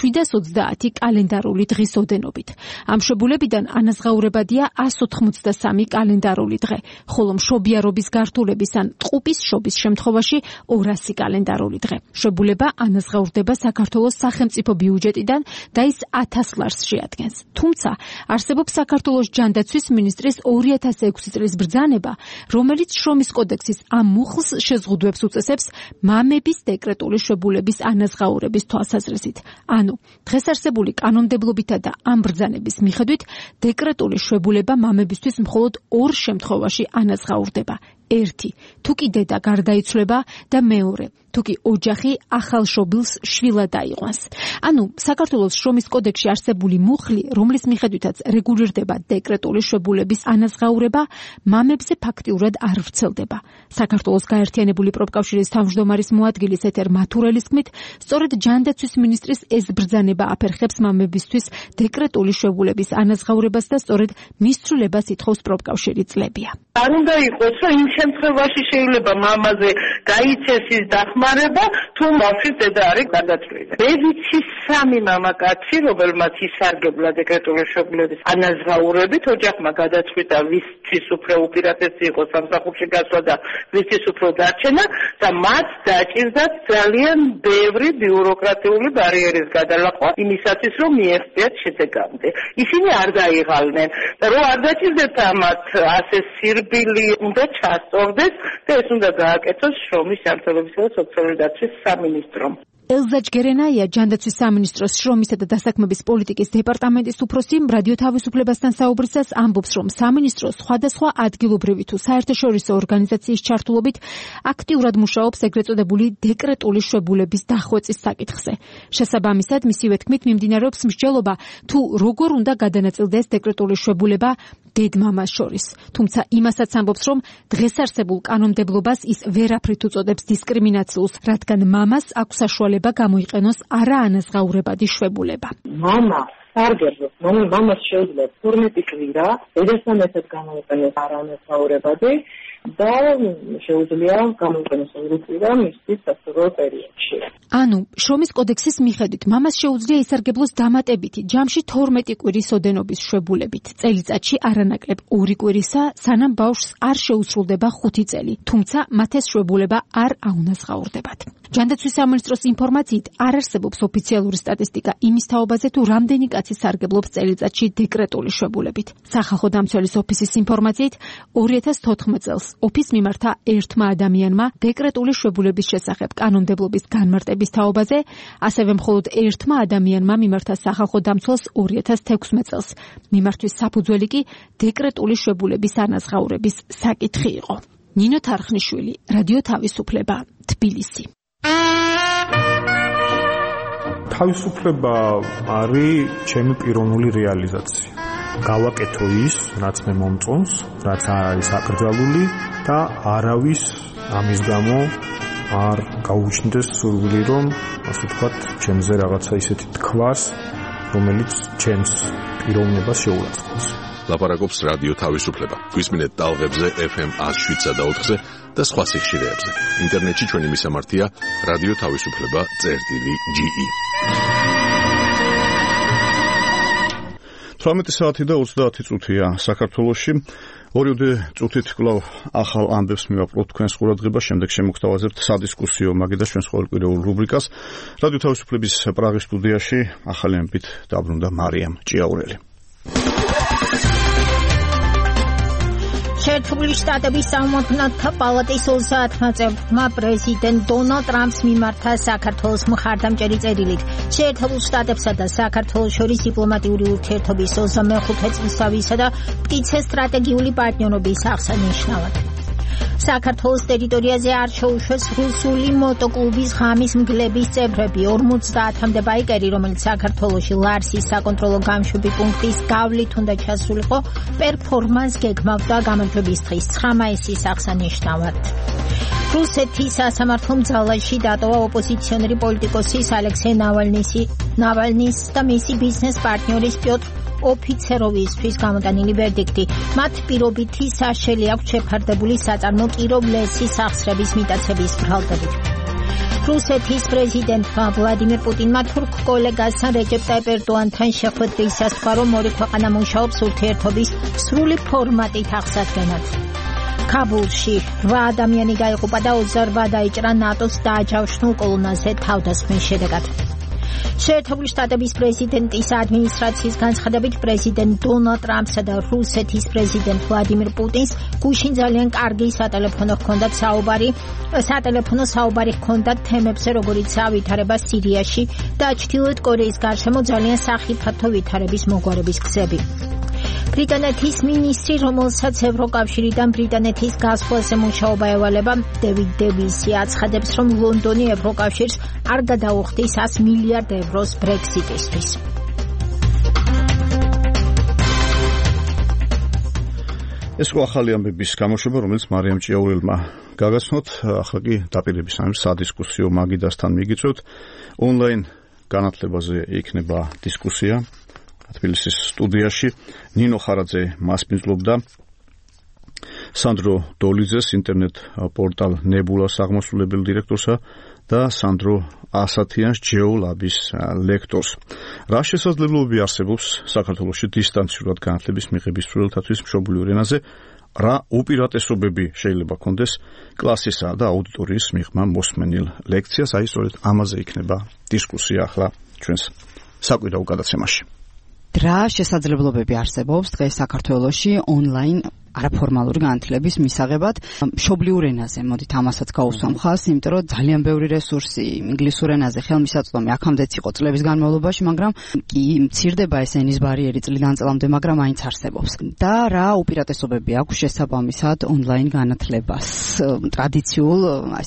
730 კალენდარული დღის ოდენობით. ამ შვებულებიდან ანაზღაურებადია 183 კალენდარული დღე, ხოლო მშობიარობის გართულების ან ტყუპის შობის შემთხვევაში 200 კალენდარული დღე. შვებულება ანაზღაურდება საქართველოს სახელმწიფო ბიუჯეტიდან და ის 1000 ლარს შეადგენს. თუმცა არსებობს საქართველოს ჯანდაცვის მინისტრის 2006 წლის ბრძანება, რომელიც შრომის კოდექსის ამ მუხლს შეზღუდვებს უწესებს მამების დეკრეტული შვებულების ანაზღაურების თვალსაზრისით. ანუ დღეს არსებული კანონმდებლობითა და ამ ბრძანების მიხედვით დეკრეტული შვებულება მამებისთვის მხოლოდ 2 შემთხვევაში ანაზღაურდება. 1. თუ კი დედა გარდაიცვლება და 2. თუ კი ოჯახი ახალშობილს შვილად აიყვანს. ანუ საქართველოს შრომის კოდექსში არსებული მუხლი, რომლის მიხედვითაც რეგულირდება დეკრეტული შვებულების ანაზღაურება, მამებზე ფაქტიურად არ ვრცელდება. საქართველოს გაერთიანებული პროფკავშირის თავმჯდომარის მოადგილის ეთერ მათურელის თქმით, სწორედ ჯანდაცვის მინისტრის ეს ბრძანება აფერხებს მამებისთვის დეკრეტული შვებულების ანაზღაურებას და სწორედ მის ცვლილებას ითხოვს პროფკავშირი წლებია. არ უნდა იყოს, რომ იმ შემთხვევაში შეიძლება მამაზე გაიცეს ის დახმარება, თუ ბავშვის დედა არის გარდაცვლილი. მე ვიცი 3 მამაკაცი, რომელმაც ისარგებლა დეკრეტული შვებულების ანაზღაურებით, ოჯახმა გადაწყვიტა ვისთვის უფრო უპირატესი იყო სამსახურში გასვლა და ვისთვის უფრო დარჩენა და მათ დაჭირდათ ძალიან ბევრი ბიუროკრატიული ბარიერის გადალახვა იმისათვის, რომ მიეღწიათ შედეგამდე. ისინი არ დაიღალნენ და რომ არ დაჭირდეთ ამათ ასე სირბილი უნდა ჩასწორდეს და ეს უნდა გააკეთოს შრომის სამართლებისა და სოციალური დაცვის სამინისტრომ. ელზა ჯგერენაია, ჯანდაცვის სამინისტროს შრომისა და დასაქმების პოლიტიკის დეპარტამენტის უფროსი, რადიო თავისუფლებასთან საუბრისას ამბობს, რომ სამინისტრო სხვადასხვა ადგილობრივი თუ საერთაშორისო ორგანიზაციის ჩართულობით აქტიურად მუშაობს ეგრეთ წოდებული დეკრეტული შვებულების დახვეწის საკითხზე. შესაბამისად, მისივე თქმით, მიმდინარეობს მსჯელობა, თუ როგორ უნდა გადანაწილდეს დეკრეტული შვებულება დედ-მამას შორის. თუმცა იმასაც ამბობს, რომ დღეს არსებულ კანონმდებლობას ის ვერაფრით უწოდებს დისკრიმინაციულს, რადგან მამას აქვს საშუალება გამოიყენოს არაანაზღაურებადი შვებულება. მამა სარგებლობს, მამას შეუძლია 12 კვირა, დედასთან ერთად გამოიყენოს არაანაზღაურებადი და შეუძლია გამოიყენოს 2 კვირა მისთვის სასწავლო პერიოდში. ანუ შრომის კოდექსის მიხედვით მამას შეუძლია ისარგებლოს დამატებითი ჯამში 12 კვირის ოდენობის შვებულებით. წელიწადში არანაკლებ 2 კვირისა, სანამ ბავშვს არ შეუსრულდება 5 წელი, თუმცა მათ ეს შვებულება არ აუნაზღაურდებათ. ჯანდაცვის სამინისტროს ინფორმაციით არ არსებობს ოფიციალური სტატისტიკა იმის თაობაზე, თუ რამდენი კაცი სარგებლობს წელიწადში დეკრეტული შვებულებით. სახალხო დამცველის ოფისის ინფორმაციით 2014 წელს ოფის მიმართა ერთმა ადამიანმა დეკრეტული შვებულების შესახებ კანონმდებლობის განმარტების თაობაზე, ასევე მხოლოდ ერთმა ადამიანმა მიმართა სახალხო დამცველს 2016 წელს. მიმართვის საფუძველი კი დეკრეტული შვებულების ანაზღაურების საკითხი იყო. ნინო თარხნიშვილი, რადიო თავისუფლება, თბილისი. თავისუფლება არის ჩემი პიროვნული რეალიზაცია. გავაკეთო ის, რაც მე მომწონს, რაც არ არის აკრძალული და არავის ამის გამო არ გაუჩნდეს სურვილი, რომ ასე ვთქვათ, ჩემზე რაღაცა ისეთი თქვას, რომელიც ჩემს პიროვნებას შეურაცხყოფს. ლაპარაკობს რადიო თავისუფლება. გვისმინეთ ტალღებზე FM 107.4-ზე და სხვა სიხშირეებზე. ინტერნეტში ჩვენი მისამართია რადიო თავისუფლება.ge. 18 საათი და 30 წუთია საქართველოში. ორიოდე წუთით კვლავ ახალ ამბებს მივაპყრობთ თქვენს ყურადღებას, შემდეგ შემოგთავაზებთ სადისკუსიო მაგიდა ჩვენს ყოველკვირეულ რუბრიკას. რადიო თავისუფლების პრაღის სტუდიაში ახალი ამბით დაბრუნდა მარიამ ჭიაურელი. შეერთებული შტატების სამართლებთა პალატის 30 წევრმა პრეზიდენტ დონალდ ტრამპს მიმართა საქართველოს მხარდამჭერი წერილით. შეერთებულ შტატებსა და საქართველოს შორის დიპლომატიური ურთიერთობის 25 წლისთავისა და მტკიცე სტრატეგიული პარტნიორობის აღსანიშნავად. საქართველოს ტერიტორიაზე არ შეუშვეს რუსული მოტოკლუბის ღამის მგლების წევრები. 50-მდე ბაიკერი, რომელიც საქართველოში ლარსის საკონტროლო გამშვები პუნქტის გავლით უნდა ჩასულიყო, პერფორმანს გეგმავდა გამარჯვების დღის 9 მაისის აღსანიშნავად. რუსეთის სასამართლომ ძალაში დატოვა ოპოზიციონერი პოლიტიკოსის ალექსეი ნავალნის და მისი ბიზნეს პარტნიორის პიოტრ ოფიცეროვისთვის გამოტანილი ვერდიქტი. მათ პირობითი საშელი აქვთ შეფარდებული საწარმო კიროვ-ლესის სახსრების მიტაცების ბრალდებით. რუსეთის პრეზიდენტმა ვლადიმირ პუტინმა თურქ კოლეგასთან რეჯეპ ტაიპ ერდოანთან შეხვედრისას თქვა, რომ ორი ქვეყანა მუშაობს ურთიერთობის სრული ფორმატით აღსადგენად. ქაბულში 8 ადამიანი გაიყუპა და 28 დაიჭრა ნატოს დააჯავშნულ კოლონაზე თავდასხმის შედეგად. შეერთებული შტატების პრეზიდენტის ადმინისტრაციის განცხადებით, პრეზიდენტ დონალდ ტრამპსა და რუსეთის პრეზიდენტ ვლადიმირ პუტინს გუშინ ძალიან კარგი სატელეფონო საუბარი ჰქონდათ თემებზე, როგორიცაა ვითარება სირიაში და ჩრდილოეთ კორეის გარშემო ძალიან სახიფათო ვითარების მოგვარების გზები. ბრიტანეთის მინისტრი, რომელსაც ევროკავშირიდან ბრიტანეთის გასვლაზე მუშაობა ევალება, დევიდ დევისი აცხადებს, რომ ლონდონი ევროკავშირს არ გადაუხდის 100 მილიარდ ევროს ბრექსიტისთვის. ეს იყო ახალი ამბების გამოშვება, რომელიც მარიამ ჭიაურელმა გაგაცნოთ. ახლა კი დაპირების ამის სადისკუსიო მაგიდასთან მიგიწვევთ. ონლაინ განათლებაზე იქნება დისკუსია. თბილისის სტუდიაში ნინო ხარაძე მასპინძლობდა სანდრო დოლიძეს, ინტერნეტ პორტალ ნებულას აღმასრულებელ დირექტორსა და სანდრო ასათიანს ჯეოლაბის ლექტორს. რა შესაძლებლობები არსებობს საქართველოში დისტანციურად განათლების მიღების სრულთათვის მშობლიურ ენაზე? რა უპირატესობები შეიძლება კონდეს კლასისა და აუდიტორიის მიღმა მოსმენილ ლექციას? აი სწორედ ამაზე იქნება დისკუსია ახლა ჩვენს საკვირაო გადაცემაში. რა შესაძლებლობები არსებობს დღეს საქართველოში ონლაინ არაფორმალური განათლების მისაღებად მშობლიურ ენაზე? მოდით ამასაც გავუსვამ ხაზს, იმიტომ რომ ძალიან ბევრი რესურსი ინგლისურ ენაზე ხელმისაწვდომი აქამდეც იყო წლების განმავლობაში, მაგრამ კი მცირდება ეს ენის ბარიერი წლიდან წლამდე, მაგრამ მაინც არსებობს. და რა უპირატესობები აქვს შესაბამისად ონლაინ განათლებას ტრადიციულ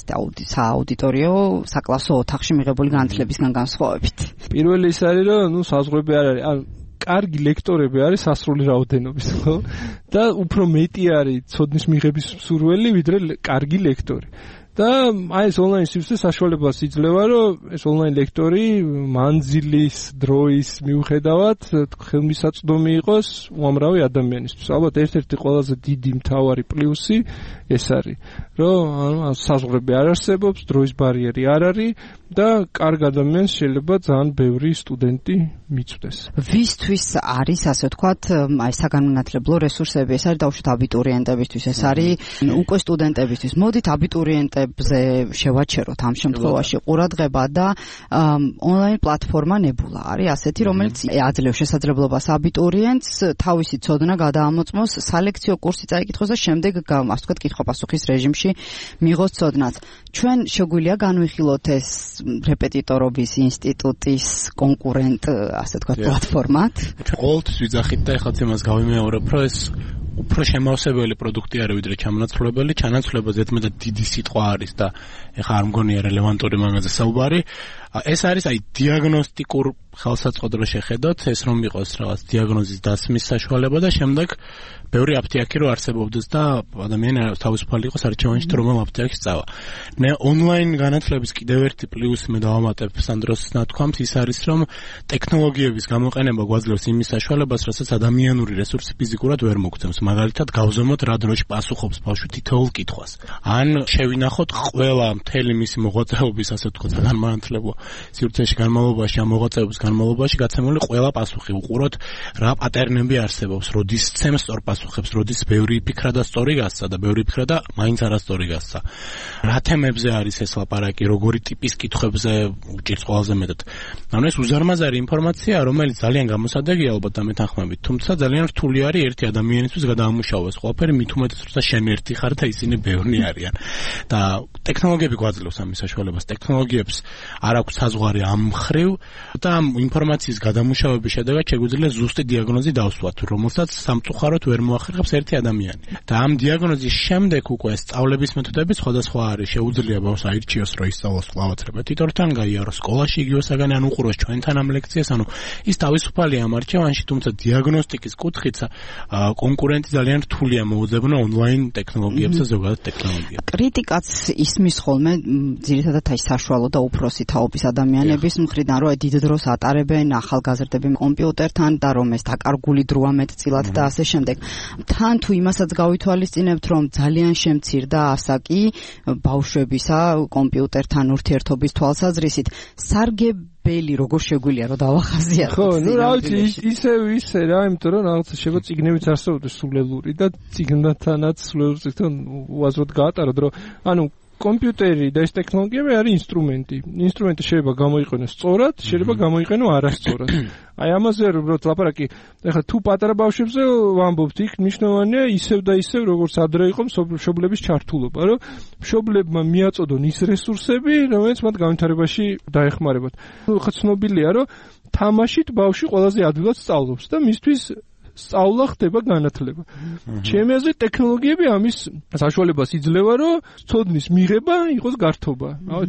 სააუდიტორიო საკლასო ოთახში მიღებული განათლებისგან განსხვავებით? პირველი ის არის, რომ საზღვრები არ არის. კარგი ლექტორები არის სასრული რაოდენობის, ხო? და უფრო მეტი არის ცოდნის მიღების მსურველი, ვიდრე კარგი ლექტორი. და აი ეს ონლაინ სივრცე საშუალებას იძლევა, რომ ეს ონლაინ ლექტორი მანძილის, დროის მიუხედავად ხელმისაწვდომი იყოს უამრავი ადამიანისთვის. ალბათ ერთ-ერთი ყველაზე დიდი მთავარი პლუსი ეს არის, რომ საზღვრები არ არსებობს, დროის ბარიერი არ არის და კარგ ადამიანს შეიძლება ძალიან ბევრი სტუდენტი მიწვდეს. ვისთვის არის, ასე ვთქვათ, აი საგანმანათლებლო რესურსები? ეს არის დაუშვათ აბიტურიენტებისთვის, ეს არის უკვე სტუდენტებისთვის. მოდით აბიტურიენტებზე შევაჩეროთ ამ შემთხვევაში ყურადღება და ონლაინ პლატფორმა ნებულა არის ასეთი, რომელიც აძლევს შესაძლებლობას აბიტურიენტს თავისი ცოდნა გადაამოწმოს, სალექციო კურსი წაიკითხოს და შემდეგ ასე ვთქვათ კითხვა-პასუხის რეჟიმში მიიღოს ცოდნაც. ჩვენ შეგვიძლია განვიხილოთ ეს რეპეტიტორობის ინსტიტუტის კონკურენტ, ასე ვთქვათ, პლატფორმად. ჩვენ ყოველთვის ვიძახით და ეხლაც იმას გავიმეორებ, რომ ეს უფრო შემავსებელი პროდუქტი არის ვიდრე ჩამონაცვლებელი. ჩანაცვლება ზედმეტად დიდი სიტყვა არის და ეხლა არ მგონია რელევანტური მაგაზე საუბარი. ეს არის დიაგნოსტიკურ ხელსაწყოდრო შეხედოთ, ეს რომ იყოს რაღაც დიაგნოზის დასმის საშუალება და შემდეგ ბევრი აფთიაქი რო არსებობდეს და ადამიანი თავისუფალი იყოს არჩევანში თუ რომელ აფთიაქში წავა. ონლაინ განათლების კიდევ ერთი პლუსი მე დავამატებ სანდროს ნათქვამს ის არის რომ ტექნოლოგიების გამოყენება გვაძლევს იმის საშუალებას, რასაც ადამიანური რესურსი ფიზიკურად ვერ მოგცემს. მაგალითად, გავზომოთ რა დროში პასუხობს ბავშვი თითოეულ კითხვას. ან შევინახოთ ყველა მთელი მისი მოღვაწეობის, ასე ვთქვათ, განმანათლებლო სივრცეში განმავლობაში, ამ მოღვაწეობის განმავლობაში გაცემული ყველა პასუხი. უყუროთ რა პატერნები არსებობს, როდის ცემს სწორ პასუხებს, როდის ბევრი ფიქრა და სწორი გასცა და ბევრი ფიქრა და მაინც არასწორი გასცა. რა თემებზე არის ეს ლაპარაკი, როგორი ტიპის კითხვებზე უჭირს ყველაზე მეტად. ანუ ეს უზარმაზარი ინფორმაცია, რომელიც ძალიან გამოსადეგია ალბათ და მეთანხმებით, თუმცა ძალიან რთული არის ერთი ადამიანისთვის გადაამუშავოს ყველაფერი, მით უმეტეს როცა შენ ერთი ხარ და ისინი ბევრნი არიან. და ტექნოლოგიები გვაძლევს ამის საშუალებას. ტექნოლოგიებს არ აქვს საზღვარი ამ მხრივ და ამ ინფორმაციის გადამუშავების შედეგად შეგვიძლია ზუსტი დიაგნოზი დავსვათ, რომელსაც სამწუხაროდ ვერ მოახერხებს ერთი ადამიანი. და ამ დიაგნოზის შემდეგ უკვე სწავლების მეთოდები სხვადასხვა არის. შეუძლია ბავშვს აირჩიოს, რომ ისწავლოს კვლავათრება ტიტორთან, გაიაროს სკოლაში იგივე საგანი, ან უყუროს ჩვენთან ამ ლექციას, ანუ ის თავისუფალია ამ არჩევანში, თუმცა დიაგნოსტიკის კუთხით კონკურენტი ძალიან რთულია მოუძებნა ონლაინ ტექნოლოგიებს და ზოგადად ტექნოლოგიებს. კრიტიკაც ისმის ხოლმე ძირითადად აი საშუალო და უფროსი თაობის ადამიანების მხრიდან, რომ დიდ დროს ატარებენ ახალგაზრდები კომპიუტერთან და რომ ეს დაკარგული დროა მეტწილად და ასე შემდეგ. თან თუ იმასაც გავითვალისწინებთ, რომ ძალიან შემცირდა ასაკი ბავშვებისა კომპიუტერთან ურთიერთობის თვალსაზრისით, სარგებელი როგორ შეგვიძლია რომ დავახაზიათოთ? ხო, ნუ რა ვიცი, ისე რა, იმიტომ რომ რაღაცა შევა წიგნებიც არსებობდეს სულელური და წიგნთანაც სულელური წიგნთან უაზროდ გაატაროთ, რომ ანუ კომპიუტერი და ეს ტექნოლოგიები არის ინსტრუმენტი. ინსტრუმენტი შეიძლება გამოიყენოს სწორად, შეიძლება გამოიყენო არასწორად. აი ამაზე უბრალოდ ლაპარაკი, ეხლა თუ პატარა ბავშვებზე ვამბობთ, იქ მნიშვნელოვანია ისევ და ისევ როგორც ადრე იყო მშობლების ჩართულობა, რომ მშობლებმა მიაწოდონ ის რესურსები, რომელიც მათ განვითარებაში დაეხმარებათ. ხა ცნობილია, რომ თამაშით ბავშვი ყველაზე ადვილად სწავლობს და მისთვის სწავლა ხდება განათლება. ჩემი აზრით ტექნოლოგიები ამის საშუალებას იძლევა, რომ ცოდნის მიღება იყოს გართობა.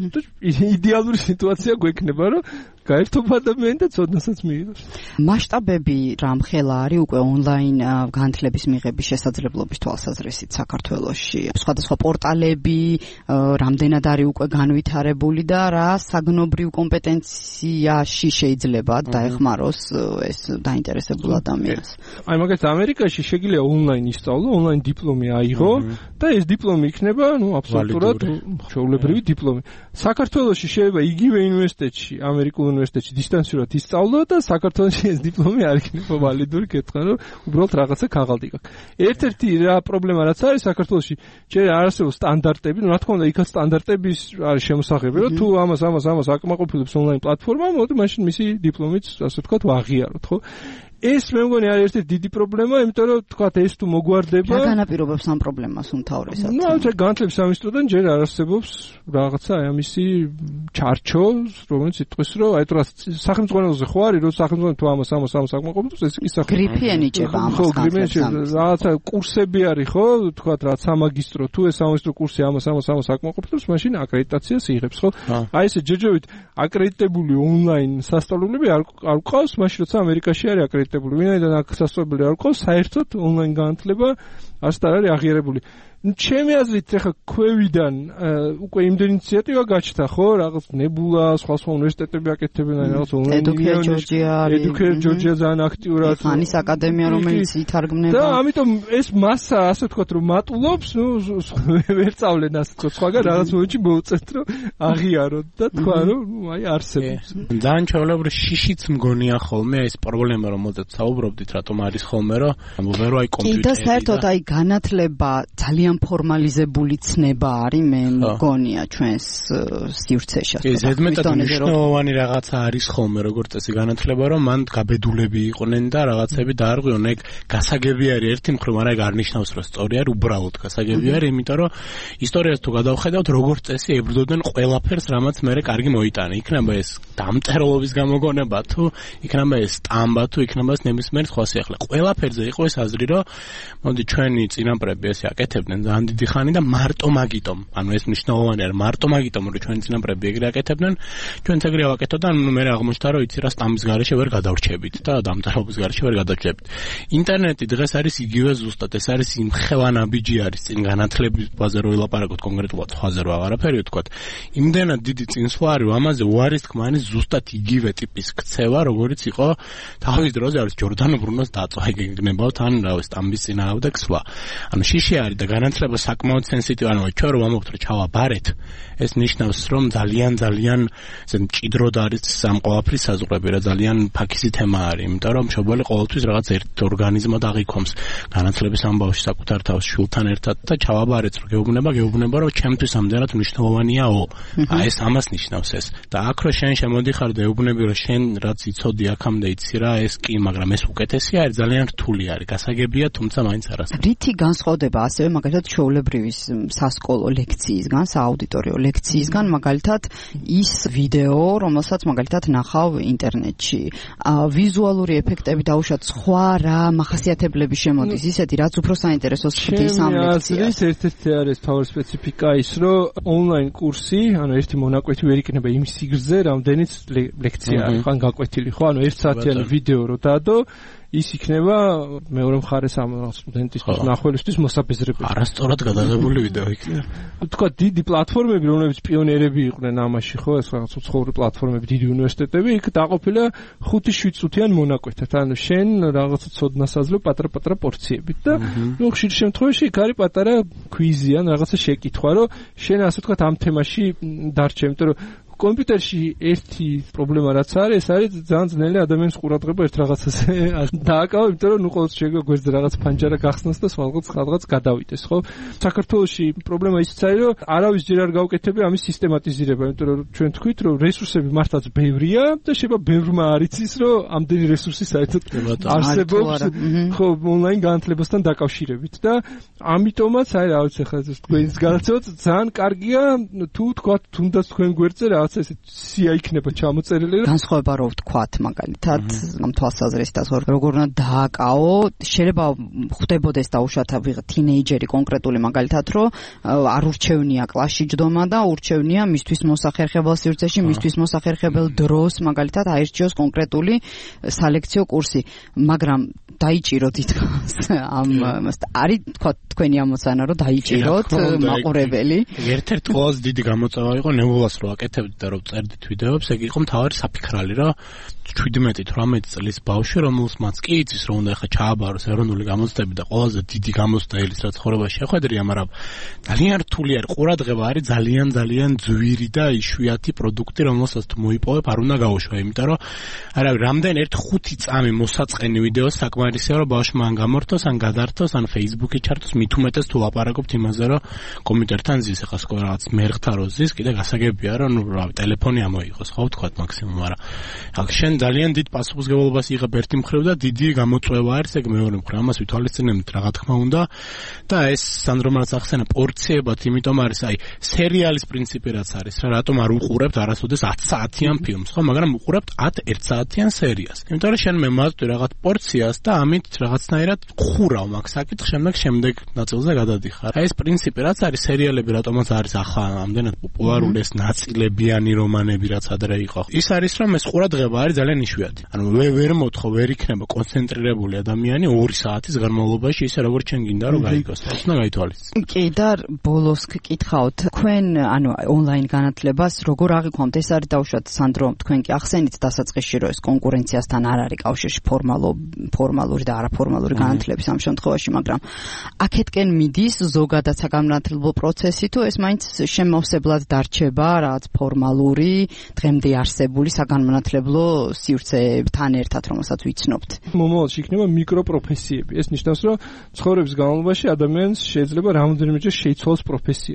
იდეალური სიტუაცია გვექნება, რომ გაერთობა ადამიანი და ცოდნასაც მიიღოს. მასშტაბები რამხელა არის უკვე ონლაინ განათლების მიღების შესაძლებლობის თვალსაზრისით საქართველოში. სხვადასხვა პორტალები რამდენად არის უკვე განვითარებული და რა საგნობრივ კომპეტენციაში შეიძლება დაეხმაროს ეს დაინტერესებულ ადამიანს. აი მაგალითად ამერიკაში შეგიძლია ონლაინ ისწავლო, ონლაინ დიპლომი აიღო და ეს დიპლომი იქნება, აბსოლუტურად ჩვეულებრივი დიპლომი. საქართველოში შეიძლება იგივე უნივერსიტეტში, ამერიკულ უნივერსიტეტში დისტანციურად ისწავლო და საქართველოში ეს დიპლომი არ იქნება ვალიდური, კითხვა, რომ უბრალოდ რაღაცა ქაღალდი გაქვს. ერთ-ერთი რა პრობლემა რაც არის საქართველოში, ჯერ არ არსებობს სტანდარტები, რა თქმა უნდა, იქაც სტანდარტების არის შემოსახები, რომ თუ ამას აკმაყოფილებს ონლაინ პლატფორმა, მოდი მაშინ მისი დიპლომიც, ასე ვთქვათ, ვაღიაროთ, ხო? ეს მე მგონი არის ერთ-ერთი დიდი პრობლემა, იმიტომ რომ თქვათ ეს თუ მოგვარდება. რა განაპირობებს ამ პრობლემას უმთავრესად? ნუ ამ განათლების სამინისტროდან ჯერ არ არსებობს რაღაცა აი ამისი ჩარჩო, რომელიც იტყვის, რომ აი თუ სახელმწიფოზე ხო არის, რომ სახელმწიფო თუ ამას აკმაყოფილებს, ეს კი სახელმწიფო. გრიფი ენიჭება ამას. ხო, გრიფი რაღაცა კურსები არის, ხო, თქვათ რა სამაგისტრო, თუ ეს სამაგისტრო კურსი ამას აკმაყოფილებს, მაშინ აკრედიტაციას იღებს, ხო? აი ესე ჯერჯერობით აკრედიტებული ონლაინ სასწავლებლები არ ყავს, მაშინ როცა ამერიკაში არის აკრედიტებული. ვინაიდან აქ სასწავლებელი არ ყავს, საერთოდ ონლაინ განათლება არც არ არის აღიარებული. ჩემი აზრით ახლა ქვევიდან უკვე იმდენი ინიციატივა გაჩნდა, ხო, რაღაც ნებულა, სხვა უნივერსიტეტები აკეთებენ რაღაც ონლაინ Educare Georgia ძალიან აქტიურად. ხანის აკადემია, რომელიც ითარგმნება. და ამიტომ ეს მასა, ასე ვთქვათ, რომ მატულობს, ნუ ვერ წავლენ, ასე ვთქვათ, სხვაგან რაღაც მომენტში მოუწევთ, რომ აღიაროთ და თქვა, რომ აი არსებობს. ძალიან ჩვეულებრივ შიშიც მგონია ხოლმე ეს პრობლემა, რომელზეც საუბრობდით, რატომ არის ხოლმე, რომ ვერ აი კომპიუტერი. და საერთოდ აი განათლება ძალიან ფორმალიზებული ცნება არის, მე მგონია ჩვენს სივრცეში. ზედმეტად მნიშვნელოვანი რაღაცა არის ხოლმე, როგორც წესი განათლება, რომ მან გაბედულები იყვნენ და რაღაცები დაარღვიონ. ეგ გასაგები არის ერთი მხრივ, მაგრამ ეგ არ ნიშნავს, რომ სწორი არის, უბრალოდ გასაგები არის, იმიტომ რომ ისტორიას თუ გადავხედავთ, როგორც წესი ებრძოდნენ ყველაფერს, რამაც მერე კარგი მოიტანა. იქნება ეს დამწერლობის გამოგონება, თუ იქნება ეს სტამბა, თუ იქნება ეს ნებისმიერი სხვა სიახლე. ყველაფერზე იყო ეს აზრი, რომ მოდი ჩვენი წინაპრები ესე აკეთებდნენ ძალიან დიდი ხანი და მარტო მაგიტომ, ანუ ეს მნიშვნელოვანია, რომ მარტო მაგიტომ რომ ჩვენი წინაპრები ეგრე აკეთებდნენ, ჩვენც ეგრე ავაკეთოთ და მე აღმოჩნდა რომ იცი რა სტამბის გარეშე ვერ გადავრჩებით და დამწერლობის გარეშე ვერ გადავრჩებით. ინტერნეტი დღეს არის იგივე ზუსტად, ეს არის იმ ხელანაბიჯი არის წინ განათლების ბაზაზე რო ვილაპარაკოთ კონკრეტულად სხვაზე რო აღარაფერი ვთქვათ. იმდენად დიდი წინსვლა არის, რომ ამაზე უარის თქმა არის ზუსტად იგივე ტიპის ქცევა, როგორიც იყო თავის დროზე არის ჯორდანო ბრუნოს დაწვა, იგეგნებავთ ან რა ვიცი სტამბის წინააღმდეგ ხსვა. ანუ შიში არის და განათლება საკმაოდ სენსიტივი, ანუ ჩვენ რომ ამოვხდით რომ ჩავაბარეთ, ეს ნიშნავს რომ ძალიან ესე მჭიდროდ არის ამ ყველაფრის საზღვრები რა ძალიან ფაქიზი თემა არის, იმიტომ რომ მშობელი ყოველთვის რაღაც ერთ ორგანიზმად აღიქომს განათლების ამბავში საკუთარ თავს შვილთან ერთად და ჩავაბარეთ რომ გეუბნება რომ ჩემთვის ამდენად მნიშვნელოვანიაო. ეს ამას ნიშნავს ეს. და აქ რო შენ შემოდიხარ და ეუბნები რომ შენ რაც იცოდი აქამდე იცი რა, ეს კი, მაგრამ ეს უკეთესი არის, ძალიან რთული არის, გასაგებია, თუმცა მაინც არასდროს. რითი განსხვავდება ასევე მაგალითად ჩვეულებრივი სასკოლო ლექციისგან, სააუდიტორიო ლექციისგან, მაგალითად ის ვიდეო, რომელსაც მაგალითად ნახავ ინტერნეტში. ვიზუალური ეფექტები დაუშვათ სხვა რა მახასიათებლები შემოდის, ისეთი რაც უფრო საინტერესოს ხდის ამ ლექციას. ერთ-ერთი არის თავის სპეციფიკა ის, რომ ონლაინ კურსი, ანუ ერთი მონაკვეთი ვერ იქნება იმ სიგრძე, რამდენიც ლექცია არის, ხან გაკვეთილი, ხო? ანუ 1 საათიანი ვიდეო რო დადო, ის იქნება მეორე მხარეს ამ სტუდენტისთვის ნახველისთვის მოსაბეზრებელი. არასწორად გადაღებული ვიდეო იქნება. თქვა დიდი პლატფორმები, რომლებიც პიონერები იყვნენ ამაში, ხო, ეს რაღაც უცხოური პლატფორმები, დიდი უნივერსიტეტები, იქ დაყოფილია 5-7 წუთიან მონაკვეთად. ანუ შენ რაღაცა ცოდნას აძლევ პატარ-პატარა პორციებით და ნუ ხშირ შემთხვევაში იქ არის პატარა ქვიზი ან რაღაცა შეკითხვა, რომ შენ ასე თქვა ამ თემაში დარჩე, იმიტომ რომ კომპიუტერში ერთი პრობლემა რაც არის, ეს არის ძალიან ძნელი ადამიანის ყურადღება ერთ რაღაცაზე დააკავო, იმიტომ რომ ნუ ყოველთვის შეიძლება გვერდზე რაღაც ფანჯარა გახსნას და სხვადღაც გადავიდეს, ხო? საქართველოში პრობლემა ისიც არის, რომ არავის ჯერ არ გავუკეთებია ამის სისტემატიზირება, იმიტომ რომ ჩვენ თქვით, რომ რესურსები მართლაც ბევრია და შეიძლება ბევრმა არ იცის, რომ ამდენი რესურსი საერთოდ არსებობს, ხო, ონლაინ განათლებასთან დაკავშირებით და ამიტომაც აი რა ვიცი ხა თქვენს განაცემოთ ძალიან კარგია თუ თქვა თუნდაც თქვენ გვერდზე რაღაც ესე სია იქნება ჩამოწერილი. განსხვავება რო ვთქვათ მაგალითად ამ თვალსაზრისით როგორ უნდა დააკავო, შეიძლება ხვდებოდეს დაუშვათ ვიღა თინეიჯერი კონკრეტული მაგალითად რომ არ ურჩევნია კლასში ჯდომა და ურჩევნია მისთვის მოსახერხებელ სივრცეში, მისთვის მოსახერხებელ დროს მაგალითად აირჩიოს კონკრეტული სალექციო კურსი, მაგრამ დაიჭიროთ ითქოს ამ არის თქვა თქვენი ამოცანა რომ დაიჭიროთ მაყურებელი. ერთ-ერთი ყველაზე დიდი გამოწვევა იყო ნებულას რო აკეთებდით და რო წერდით ვიდეოებს, ეგ იყო მთავარი საფიქრალი, რომ 17-18 წლის ბავშვი, რომელსაც კი იცის, რომ უნდა ხა ჩააბაროს ეროვნული გამოცდები და ყველაზე დიდი გამოცდა ელის რა ცხოვრებაში შეხვედრია, მაგრამ ძალიან რთული არის, ყურადღება არის ძალიან ძვირი და იშვიათი პროდუქტი, რომელსაც თუ მოიპოვებ, არ უნდა გაუშვა, იმიტომ რომ არავი რამდენ 1-5 წამი მოსაწყენი ვიდეოს საკმარისია, რომ ბავშვმა ან გამორთოს, ან გადართოს, ან Facebook-ი ჩართოს, მით უმეტეს თუ ლაპარაკობთ იმაზე, რომ კომპიუტერთან ზის, ხა სხვა რაღაც მერხთა რო ზის, კიდე გასაგებია, რომ ნუ რავი, ტელეფონი ამოიღოს, ხო ვთქვათ მაქსიმუმ, მაგრამ აქ შენ ძალიან დიდ პასუხისმგებლობას იღებ ერთი მხრივ და დიდი გამოწვევა არის ეგ მეორე მხრივ. ამას ვითვალისწინებთ რა თქმა უნდა და ეს სანდრომაც ახსენა პორციებად, იმიტომ არის აი სერიალის პრინციპი რაც არის რა, რატომ არ უყურებთ არასოდეს 10 საათიან ფილმს, ხო, მაგრამ უყურებთ 10 1 საათიან სერიას. იმიტომ რომ შენ მე მოვაწვი რაღაც პორციას და ამით რაღაცნაირად ხურავ მაგ საკითხს, შემდეგ ნაწილზე გადადიხარ. აი ეს პრინციპი რაც არის სერიალები, რატომაც არის ახლა ამდენად პოპულარული ეს ნაწილებიანი რომანები რაც ადრე იყო. ის არის რომ ეს ყურადღება არის ძალიან იშვიათი. ანუ ვერ მოთხო, ვერ იქნება კონცენტრირებული ადამიანი 2 საათის განმავლობაში, ისე როგორც ჩვენ გინდა რომ გაიგოს. ეს უნდა გაითვალისწინოთ. კი და ბოლოს გკითხავთ, თქვენ ანუ ონლაინ განათლებას როგორ აღიქვამთ? ეს არის დაუშვათ სანდრო, თქვენ კი ახსენით დასაწყისში, რომ ეს კონკურენციასთან არ არის კავშირში ფორმალური და არაფორმალური განათლების ამ შემთხვევაში, მაგრამ აქეთკენ მიდის ზოგადად საგანმანათლებლო პროცესი თუ ეს მაინც შემავსებლად დარჩება რაღაც ფორმალური დღემდე არსებული საგანმანათლებლო სივრცეებთან ერთად, რომელსაც ვიცნობთ. მომავალში იქნება მიკროპროფესიები. ეს ნიშნავს, რომ ცხოვრების განმავლობაში ადამიანს შეიძლება რამოდენიმეჯერ შეიცვალოს პროფესია.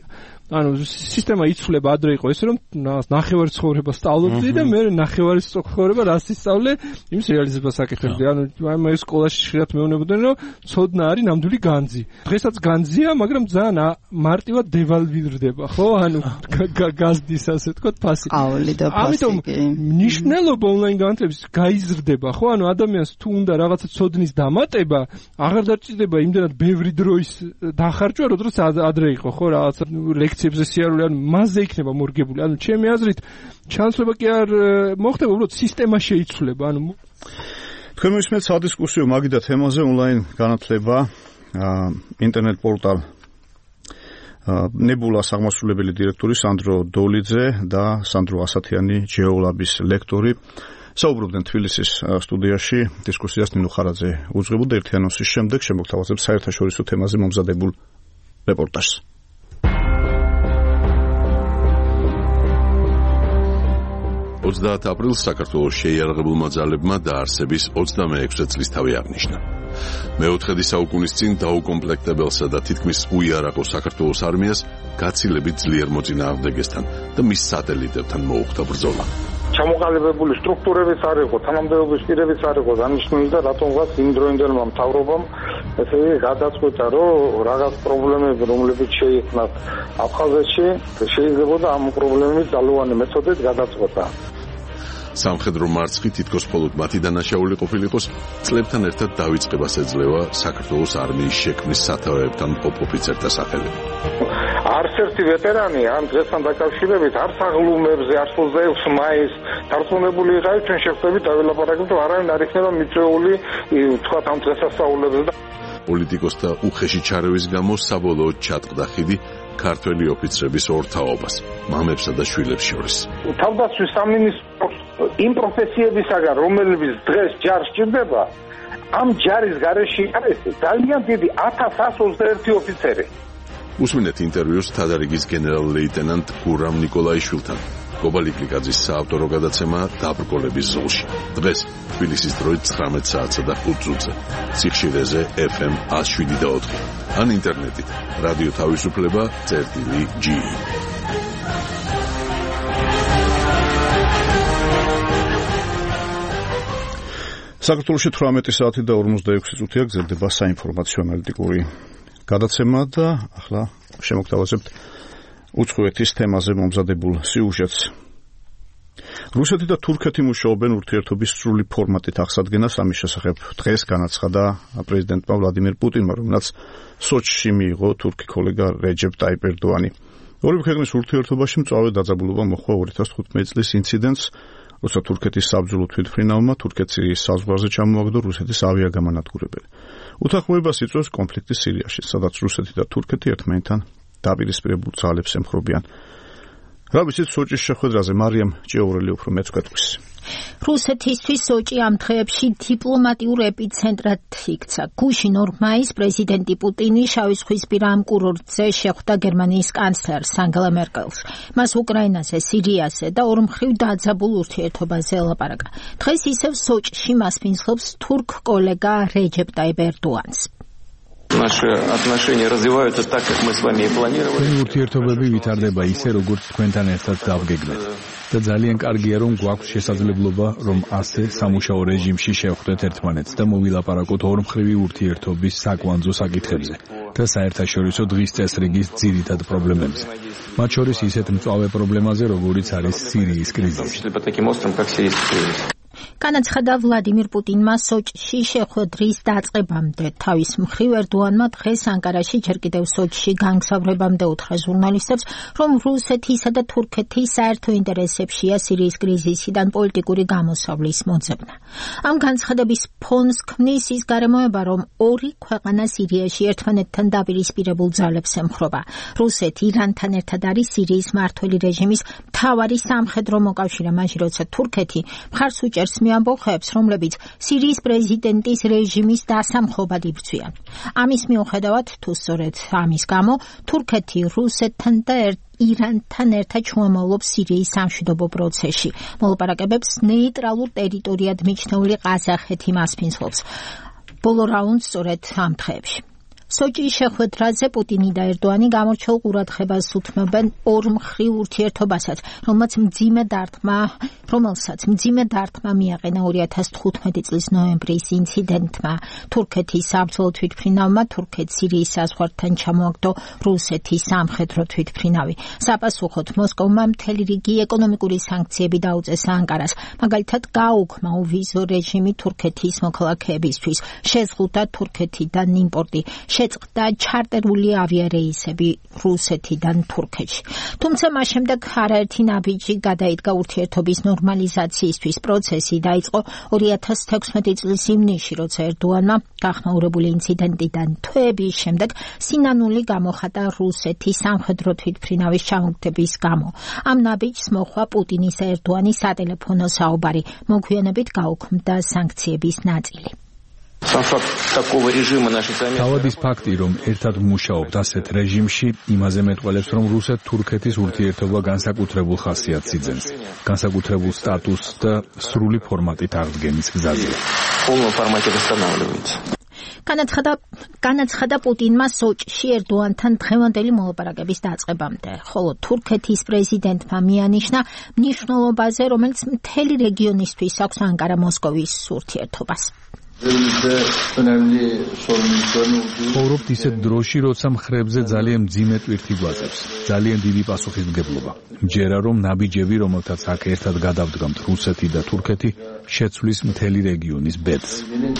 ანუ სისტემა იცვლება ადრე იყო ესე რომ ნახევარი ცხოვრება სწავლობდი და მე ნახევარი ცხოვრება რას ისწავლე იმის რეალიზებას აკეთებდი. ანუ მე სკოლაში ხშირად მეუბნებოდნენ რომ ცოდნა არის ნამდვილი განძი. დღესაც განძია, მაგრამ ძალიან მარტივად დევალვირდება, ხო? ანუ გაზდის ასე თქვა ფასი. ამიტომ მნიშვნელობა ონლაინ განათლების გაიზრდება, ხო? ანუ ადამიანს თუ უნდა რაღაცა ცოდნის დამატება, აღარ დაჭირდება იმდენად ბევრი დროის დახარჯვა, როდესაც ადრე იყო, ხო? რაღაცა ლექციებზე სიარული, ანუ მასზე იქნება მორგებული. ანუ ჩემი აზრით, ჩანსება კი არ მოხდება, უბრალოდ სისტემა შეიცვლება. ანუ თქვენ მისმენთ სადისკუსიო მაგიდა თემაზე ონლაინ განათლება, ინტერნეტ პორტალ ნებულას აღმასრულებელი დირექტორი სანდრო დოლიძე და სანდრო ასათიანი ჯეოლაბის ლექტორი საუბრობდნენ თბილისის სტუდიაში. დისკუსიას ნინო ხარაძე უძღვებოდა. ერთი ანონსის შემდეგ შემოგთავაზებ საერთაშორისო თემაზე მომზადებულ რეპორტაჟს. 30 აპრილს საქართველოს შეიარაღებულმა ძალებმა დაარსების 26 წლის თავი აღნიშნა. მეოთხედი საუკუნის წინ დაუკომპლექტებელსა და თითქმის უიარაღო საქართველოს არმიას გაცილებით ძლიერ მოწინააღმდეგესთან და მის სატელიტებთან მოუხდა ბრძოლა. ჩამოყალიბებული სტრუქტურებიც არ იყო, თანამდებობის პირებიც არ იყო დანიშნული და რატომღაც იმ დროინდელმა მთავრობამ ესე იგი გადაწყვიტა, რომ რაღაც პრობლემები, რომლებიც შეიქმნათ აფხაზეთში, შეიძლებოდა ამ პრობლემების ძალოვანი მეთოდით გადაწყვეტა. სამხედრო მარცხი თითქოს მხოლოდ მათი დანაშაული ყოფილიყოს, წლებთან ერთად დავიწყებას ეძლევა საქართველოს არმიის შექმნის სათავეებთან მყოფ ოფიცერთა სახელები. არც ერთი ვეტერანი ამ დღესთან დაკავშირებით არც აღლუმებზე 26 მაისს დარწმუნებული იყავით, ჩვენ შეხვდებით დაველაპარაკებთ, რომ არავინ არ იქნება მიწვეული თქვა ამ დღესასწაულებზე და პოლიტიკოსთა უხეში ჩარევის გამო საბოლოოდ ჩატყდა ხიდი ქართველი ოფიცრების ორთაობას, მამებსა და შვილებს შორის. თავდაცვის სამინისტროს იმ პროფესიებისაგან, რომლებიც დღეს ჯარს ჭირდება, ამ ჯარის გარეშე არის ძალიან დიდი 1121 ოფიცერი. უსმინეთ ინტერვიუს თადარიგის გენერალ-ლეიტენანტ გურამ ნიკოლაიშვილთან. გობალი კლიკაძის საავტორო გადაცემა დაბრკოლების ზოლში. დღეს თბილისის დროით 19 საათსა და 5 წუთზე. სიხშირეზე FM 107.4 ან ინტერნეტით რადიო თავისუფლება წერტილი.ge. საქართველოში 18 საათი და 46 წუთია გრძელდება საინფორმაციო ანალიტიკური გადაცემა და ახლა შემოგთავაზებთ უცხოეთის თემაზე მომზადებულ სიუჟეტს. რუსეთი და თურქეთი მუშაობენ ურთიერთობის სრული ფორმატით აღსადგენას. ამის შესახებ დღეს განაცხადა პრეზიდენტმა ვლადიმირ პუტინმა, რომელსაც სოჩში მიიღო თურქი კოლეგა რეჯეპ ტაიპ ერდოანი. ორივე ქვეყნის ურთიერთობაში მწვავე დაძაბულობა მოჰყვა 2015 წლის ინციდენტს, როცა თურქეთის საბრძოლო თვითმფრინავმა თურქეთ-სირიის საზღვარზე ჩამოაგდო რუსეთის ავიაგამანადგურებელი. უთანხმოებას იწვევს კონფლიქტი სირიაში, სადაც რუსეთი და თურქეთი ერთმანეთთან დაპირისპირებულ ძალებს ემხრობიან. რა ვიცით სოჭის შეხვედრაზე მარიამ ჭიაურელი უფრო მეც გვეტყვის. რუსეთისთვის სოჭი ამ დღეებში დიპლომატიურ ეპიცენტრად იქცა. გუშინ 2 მაისს პრეზიდენტი პუტინი შავი ზღვისპირა ამ კურორტზე შეხვდა გერმანიის კანცლერს ანგელა მერკელს. მას უკრაინაზე, სირიაზე და ორმხრივ დაძაბულ ურთიერთობაზე ელაპარაკა. დღეს ისევ სოჭში მას ფინსლობს თურქ კოლეგა რეჯეპ ტაიპ ერდოანს. Наши отношения развиваются так, как мы с вами и планировали. ურთიერთობები ვითარდება ისე, როგორც თქვენთან ერთად დავგეგმეთ. და ძალიან კარგია, რომ გვაქვს შესაძლებლობა, რომ ასე სამუშაო რეჟიმში შევხვდეთ ერთმანეთს და მოვილაპარაკოთ ორმხრივი ურთიერთობის საკვანძო საკითხებზე და საერთაშორისო დღის წესრიგის ძირითად პრობლემებზე. მათ შორის ისეთ მწვავე პრობლემაზე, როგორიც არის სირიის კრიზისი. განაცხადა ვლადიმირ პუტინმა სოჭში შეხვედრის დაწყებამდე. თავის მხრივ ერდოანმა დღეს ანკარაში ჯერ კიდევ სოჭში განგსავრებამდე უთხრა ჟურნალისტებს, რომ რუსეთისა და თურქეთის საერთო ინტერესებშია სირიის კრიზისიდან პოლიტიკური გამოსავლის მოძებნა. ამ განცხადების ფონს ქმნის ის გარემოება, რომ ორი ქვეყანა სირიაში ერთმანეთთან დაპირისპირებულ ძალებს ემხრობა. რუსეთი ირანთან ერთად არის სირიის მმართველი რეჟიმის მთავარი სამხედრო მოკავშირე, მაშინ როცა თურქეთი მხარს უჭერს ამბოხებს, რომლებიც სირიის პრეზიდენტის რეჟიმის დასამხობად იბრძვიან. ამის მიუხედავად, თუ სწორედ ამის გამო, თურქეთი რუსეთთან და ირანთან ერთად შუამავლობს სირიის სამშვიდობო პროცესში. მოლაპარაკებებს ნეიტრალურ ტერიტორიად მიჩნეული ყაზახეთი მას ფინსლობს. ბოლო რაუნდს სწორედ ამ დღეებში. სოჭის შეხვედრაზე პუტინი და ერდოანი გამორჩეულ ყურადღებას უთმობენ ორმხრივ ურთიერთობასაც, რომელსაც მძიმე დარტყმა მიაყენა 2015 წლის ნოემბრის ინციდენტმა. თურქეთის საბრძოლო თვითმფრინავმა თურქეთ სირიის საზღვართან ჩამოაგდო რუსეთის სამხედრო თვითმფრინავი. საპასუხოდ მოსკოვმა მთელი რიგი ეკონომიკური სანქციები დაუწეს ანკარას, მაგალითად გააუქმა ვიზო რეჟიმი თურქეთის მოქალაქეებისთვის, შეზღუდა თურქეთიდან იმპორტი, შეწყდა ჩარტერული ავიარეისები რუსეთიდან თურქეთში. თუმცა მას შემდეგ არაერთი ნაბიჯი გადაიდგა ურთიერთობის ნორმალიზაციისთვის. პროცესი დაიწყო 2016 წლის ივნისში, როცა ერდოანმა გახმაურებული ინციდენტიდან თვეების შემდეგ სინანული გამოხატა რუსეთის სამხედრო თვითმფრინავის ჩამოგდების გამო. ამ ნაბიჯს მოჰყვა პუტინის და ერდოანის სატელეფონო საუბარი, მოგვიანებით გაუქმდა სანქციების ნაწილი. თავად ის ფაქტი, რომ ერთად მუშაობთ ასეთ რეჟიმში, იმაზე მეტყველებს, რომ რუსეთ-თურქეთის ურთიერთობა განსაკუთრებულ ხასიათს იძენს, განსაკუთრებულ სტატუსს და სრული ფორმატით აღდგენის გზაზე. განაცხადა პუტინმა სოჭში ერდოანთან დღევანდელი მოლაპარაკების დაწყებამდე, ხოლო თურქეთის პრეზიდენტმა მიანიშნა მნიშვნელობაზე, რომელიც მთელი რეგიონისთვის აქვს ანკარა-მოსკოვის ურთიერთობას. ვფიქრობთ ისეთ დროში, როცა მხრებზე ძალიან მძიმე ტვირთი გვაწევს, ძალიან დიდი პასუხისმგებლობა. მჯერა რომ ნაბიჯები, რომელთაც აქ ერთად გადავდგამთ რუსეთი და თურქეთი, შეცვლის მთელი რეგიონის ბედს.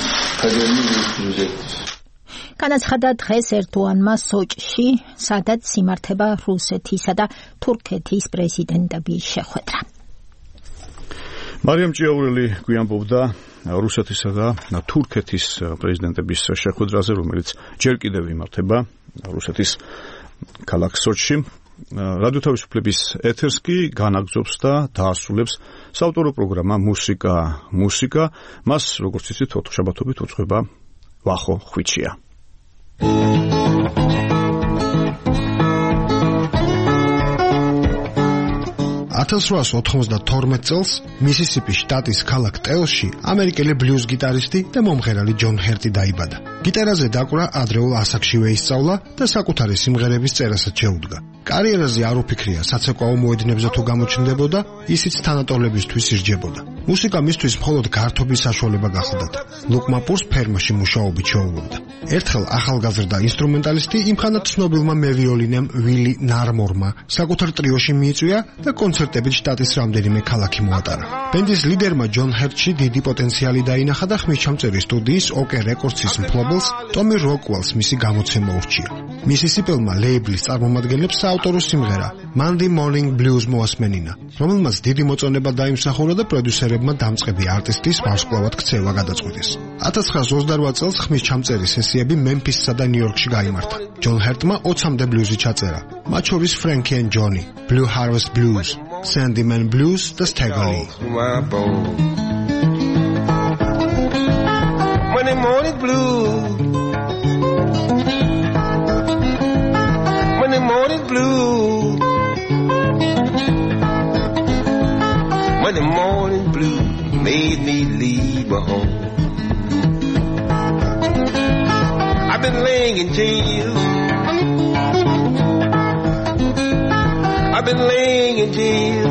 განაცხადა დღეს ერდოანმა სოჭში, სადაც იმართება რუსეთისა და თურქეთის პრეზიდენტების შეხვედრა. მარიამ ჭიაურელი გვიამბობდა რუსეთისა და თურქეთის პრეზიდენტების შეხვედრაზე, რომელიც ჯერ კიდევ იმართება რუსეთის ქალაქ სოჭში. რადიო თავისუფლების ეთერს კი განაგრძობს და დაასრულებს საავტორო პროგრამა მუსიკა. მას, როგორც იცით, ოთხშაბათობით უძღვება ვახო ხვიჩია. 1892 წელს მისისიპის შტატის ქალაქ ტელში ამერიკელი ბლუზ გიტარისტი და მომღერალი ჯონ ჰერტი დაიბადა. გიტარაზე დაკვრა ადრეულ ასაკშივე ისწავლა და საკუთარი სიმღერების წერასაც შეუდგა. კარიერაზე არ უფიქრია, საცეკვაო მოედნებზე თუ გამოჩნდებოდა, ისიც თანატოლებისთვის ირჯებოდა. მუსიკა მისთვის მხოლოდ გართობის საშუალება გახლდათ. ლუკმა პურს ფერმაში მუშაობით შეუვლობდა. ერთხელ ახალგაზრდა ინსტრუმენტალისტი იმხანად ცნობილმა მევიოლინემ ვილი ნარმორმა საკუთარ ტრიოში მიიწვია და კონცერტებით შტატის რამდენიმე ქალაქი მოატარა. ბენდის ლიდერმა ჯონ ჰერტში დიდი პოტენციალი დაინახა და ხმისჩამწერი სტუდიის ოკ რეკორდსის მფლობელს ტომი როკველს მისი გამოცემა ურჩია. მისისიპელმა ლეიბლის წარმომადგენლებს საავტორო სიმღერა Monday Morning Blues მოასმენინა, რომელმაც დიდი მოწონება დაიმსახურა და პროდიუსერებმა დამწყები არტისტის ვარსკვლავად ქცევა გადაწყვიტეს. 1928 წელს ხმისჩამწერი სესიები მემფისსა და ნიუ-იორკში გაიმართა. ჯონ ჰერტმა 20-მდე ბლუზი ჩაწერა, მათ შორის Frankie and Johnny, Blue Harvest Blues, Sandyman Blues და Staggerly. Monday morning blues, Monday morning blues, Monday morning blues made me leave my home. I've been laying in jail, I've been laying in jail,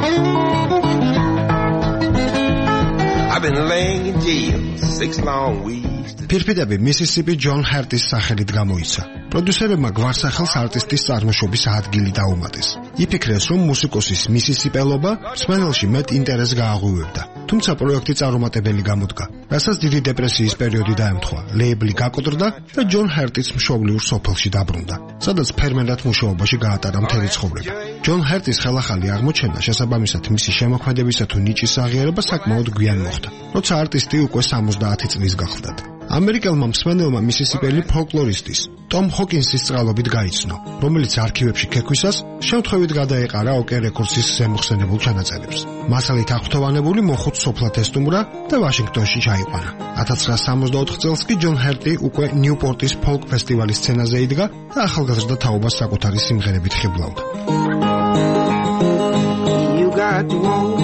I've been laying in jail 6 long weeks. ფირფიტები მისისიპი ჯონ ჰერტის სახელით გამოიცა. პროდიუსერებმა გვარსახელს არტისტის წარმოშობის ადგილი დაუმატეს. იფიქრეს, რომ მუსიკოსის მისისიპელობა მსმენელში მეტ ინტერესს გააღვივებდა. თუმცა პროექტი წარუმატებელი გამოდგა, რასაც დიდი დეპრესიის პერიოდი დაემთხვა. ლეიბლი გაკოტრდა და ჯონ ჰერტიც მშობლიურ სოფელში დაბრუნდა, სადაც ფერმერად მუშაობაში გაატარა მთელი ცხოვრება. ჯონ ჰერტის ხელახალი აღმოჩენა შესაბამისად მისი შემოქმედებისა თუ ნიჭის აღიარება საკმაოდ გვიან მოხდა, როცა არტისტი უკვე 70 წლის გახლდათ. ამერიკელმა მსმენელმა მისისიპელი ფოლკლორისტის ტომ ჰოკინსის წყალობით გაიცნო, რომელიც არქივებში ქექვისას შემთხვევით გადაეყარა ოკ რეკორდსის ზემოხსენებულ ჩანაწერებს. მასალით აღფრთოვანებული მოხუც სოფლად ესტუმრა და ვაშინგტონში ჩაიყვანა. 1964 წელს კი ჯონ ჰერტი უკვე ნიუპორტის ფოლკ ფესტივალის სცენაზე იდგა და ახალგაზრდა თაობას საკუთარი სიმღერებით ხიბლავდა. You got to walk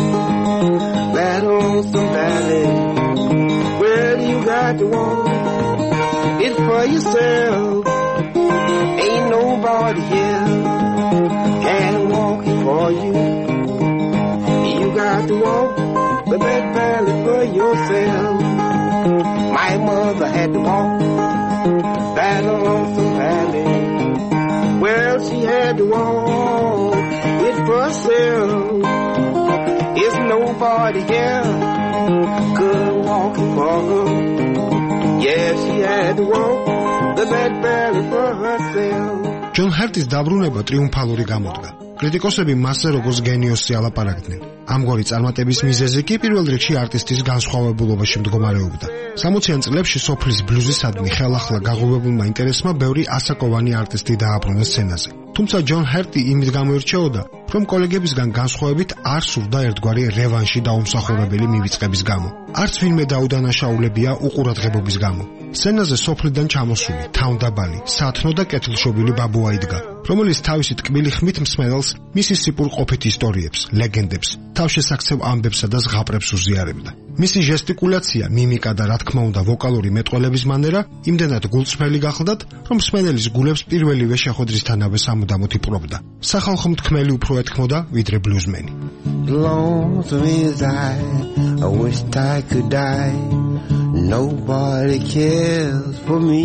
that lonesome valley. Well, you got to walk it for yourself. Ain't nobody here can walk it for you. You got to walk the Red Valley for yourself. My mother had to walk that lonesome valley. Well, she had to walk it for herself. There's nobody here could walk it for her. Yeah, she had to walk the Red Valley for herself. ჯონ ჰერტის დაბრუნება ტრიუმფალური გამოდგა. კრიტიკოსები მასზე როგორც გენიოსი ალაპარაკდნენ. ამგვარი წარმატების მიზეზი კი პირველ რიგში არტისტის განსხვავებულობაში მდგომარეობდა. 60-იან წლებში სოფლის ბლუზისადმი ხელახლა გაღვივებულმა ინტერესმა ბევრი ასაკოვანი არტისტი დააბრუნა სცენაზე. თუმცა ჯონ ჰერტი იმით გამოირჩეოდა, რომ კოლეგებისგან განსხვავებით არ სურდა ერთგვარი რევანში დაუმსახურებელი მივიწყების გამო. არც ვინმე დაუდანაშაულებია უყურადღებობის გამო. სცენაზე სოფლიდან ჩამოსული, თავდაბალი, სათნო და კეთილშობილი ბაბუა იდგა, რომელიც თავისი ტკბილი ხმით მსმენელს მისი სიპურყოფით ისტორიებს, ლეგენდებს, თავშესაქცევ ამბებსა და ზღაპრებს უზიარებდა. მისი ჟესტიკულაცია, მიმიკა და რა თქმა უნდა ვოკალური მეტყველების მანერა იმდენად გულწრფელი გახლდათ, რომ მსმენელის გულებს პირველივე შეხვედრისთანავე სამუდამოდ იპყრობდა. სახალხო მთქმელი უფრო ეთქმოდა, ვიდრე ბლუზმენი. Lonesome as I wished I could die. Nobody cares for me.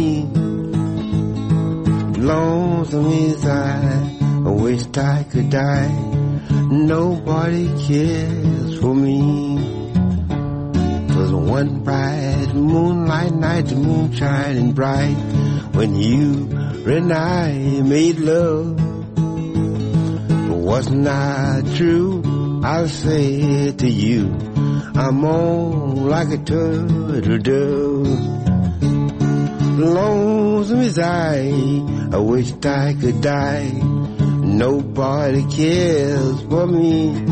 Lonesome as I wished I could die. Nobody cares for me. 'Twas one bright moonlight night, the moon shining bright, when you and I made love. Wasn't I true? I'll say to you, I'm on like a turtle dove. Lonesome as I wished I could die. Nobody cares for me.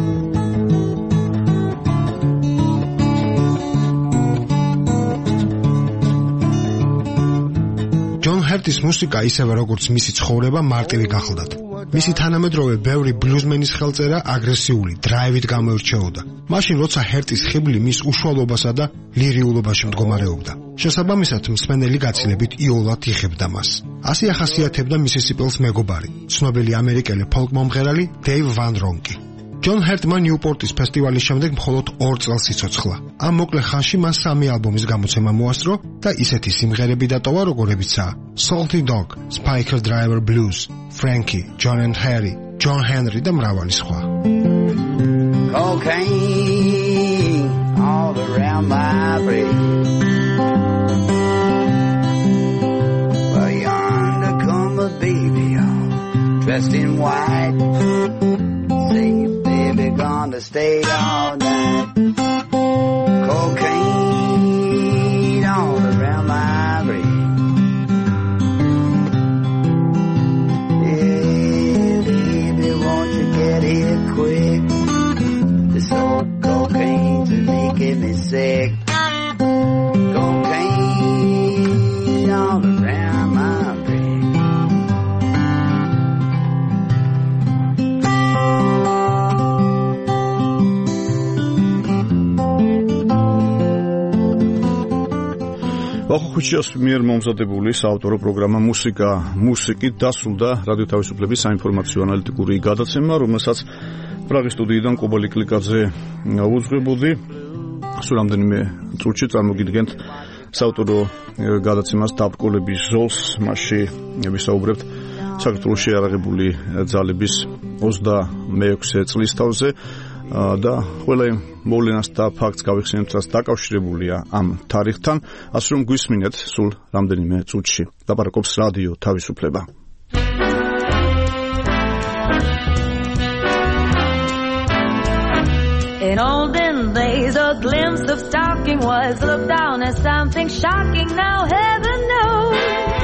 ჯონ ჰერტის მუსიკა ისევე როგორც მისი ცხოვრება მარტივი გახლდათ. მისი თანამედროვე ბევრი ბლუზმენის ხელწერა აგრესიული, დრაივით გამოირჩეოდა. მაშინ როცა ჰერტის ხიბლი მის უშუალობასა და ლირიულობაში მდგომარეობდა. შესაბამისად მსმენელი გაცილებით იოლად იხებდა მას. ასე ახასიათებდა მისი სიპელს მეგობარი, ცნობილი ამერიკელი ფოლკ მომღერალი დეივ ვან რონკი. ჯონ ჰერტმა ნიუპორტის ფესტივალის შემდეგ მხოლოდ 2 წელს იცოცხლა. ამ მოკლე ხანში მან 3 ალბომის გამოცემა მოასწრო და ისეთი სიმღერები დატოვა, როგორებიცაა Salty Dog, Spiker Driver Blues, Frankie, John and Harry, John Henry და მრავალი სხვა. Cocaine all around my brain. Well, yonder come a baby all dressed in white. Gonna stay all night. Cocaine all around my brain. Yeah, baby, won't you get here quick? This old cocaine's making me sick. Cocaine all around my brain. ხუჩიას მიერ მომზადებული საავტორო პროგრამა მუსიკით დასრულდა რადიო თავისუფლების საინფორმაციო ანალიტიკური გადაცემა, რომელსაც პრაღის სტუდიიდან კობალი კლიკაძე უძღვებოდი. სულ რამდენიმე წუთში წარმოგიდგენთ საავტორო გადაცემას დაბრკოლების ზოლს. მასში ვისაუბრებთ საქართველოს შეიარაღებული ძალების 26 წლის თავზე და ყველა მოვლენას და ფაქტს გავიხსენებთ, რაც დაკავშირებულია ამ თარიღთან, ასე რომ გვისმინეთ სულ რამდენიმე წუთში. ლაპარაკობს რადიო თავისუფლება. In olden days, a glimpse of stalking was looked down as something shocking. Now heaven knows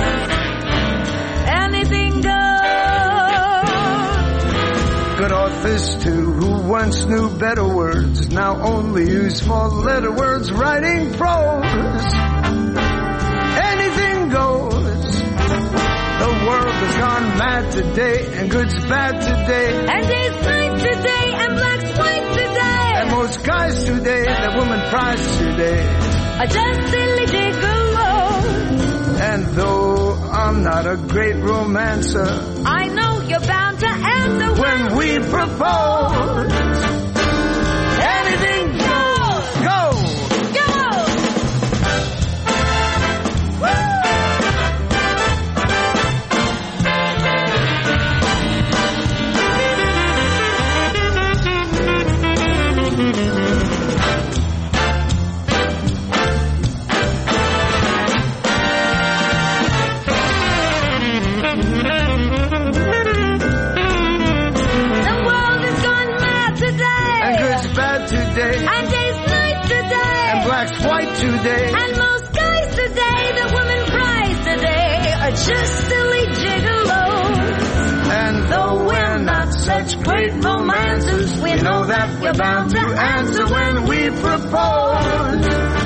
anything goes. Good authors too, who once knew better words, now only use four-letter words writing prose. Anything goes. The world has gone mad today, and good's bad today, and day's night today, and black's white today, and most guys today, the woman prize today, are just silly gigolos. And And though I'm not a great romancer, I know you're bound to answer when we propose. Anything goes, go, go. And day's night today, and black's white today, and most guys today, the women prize today are just silly gigolos. And though we're not such great romancers, we know that we're bound to answer when we propose.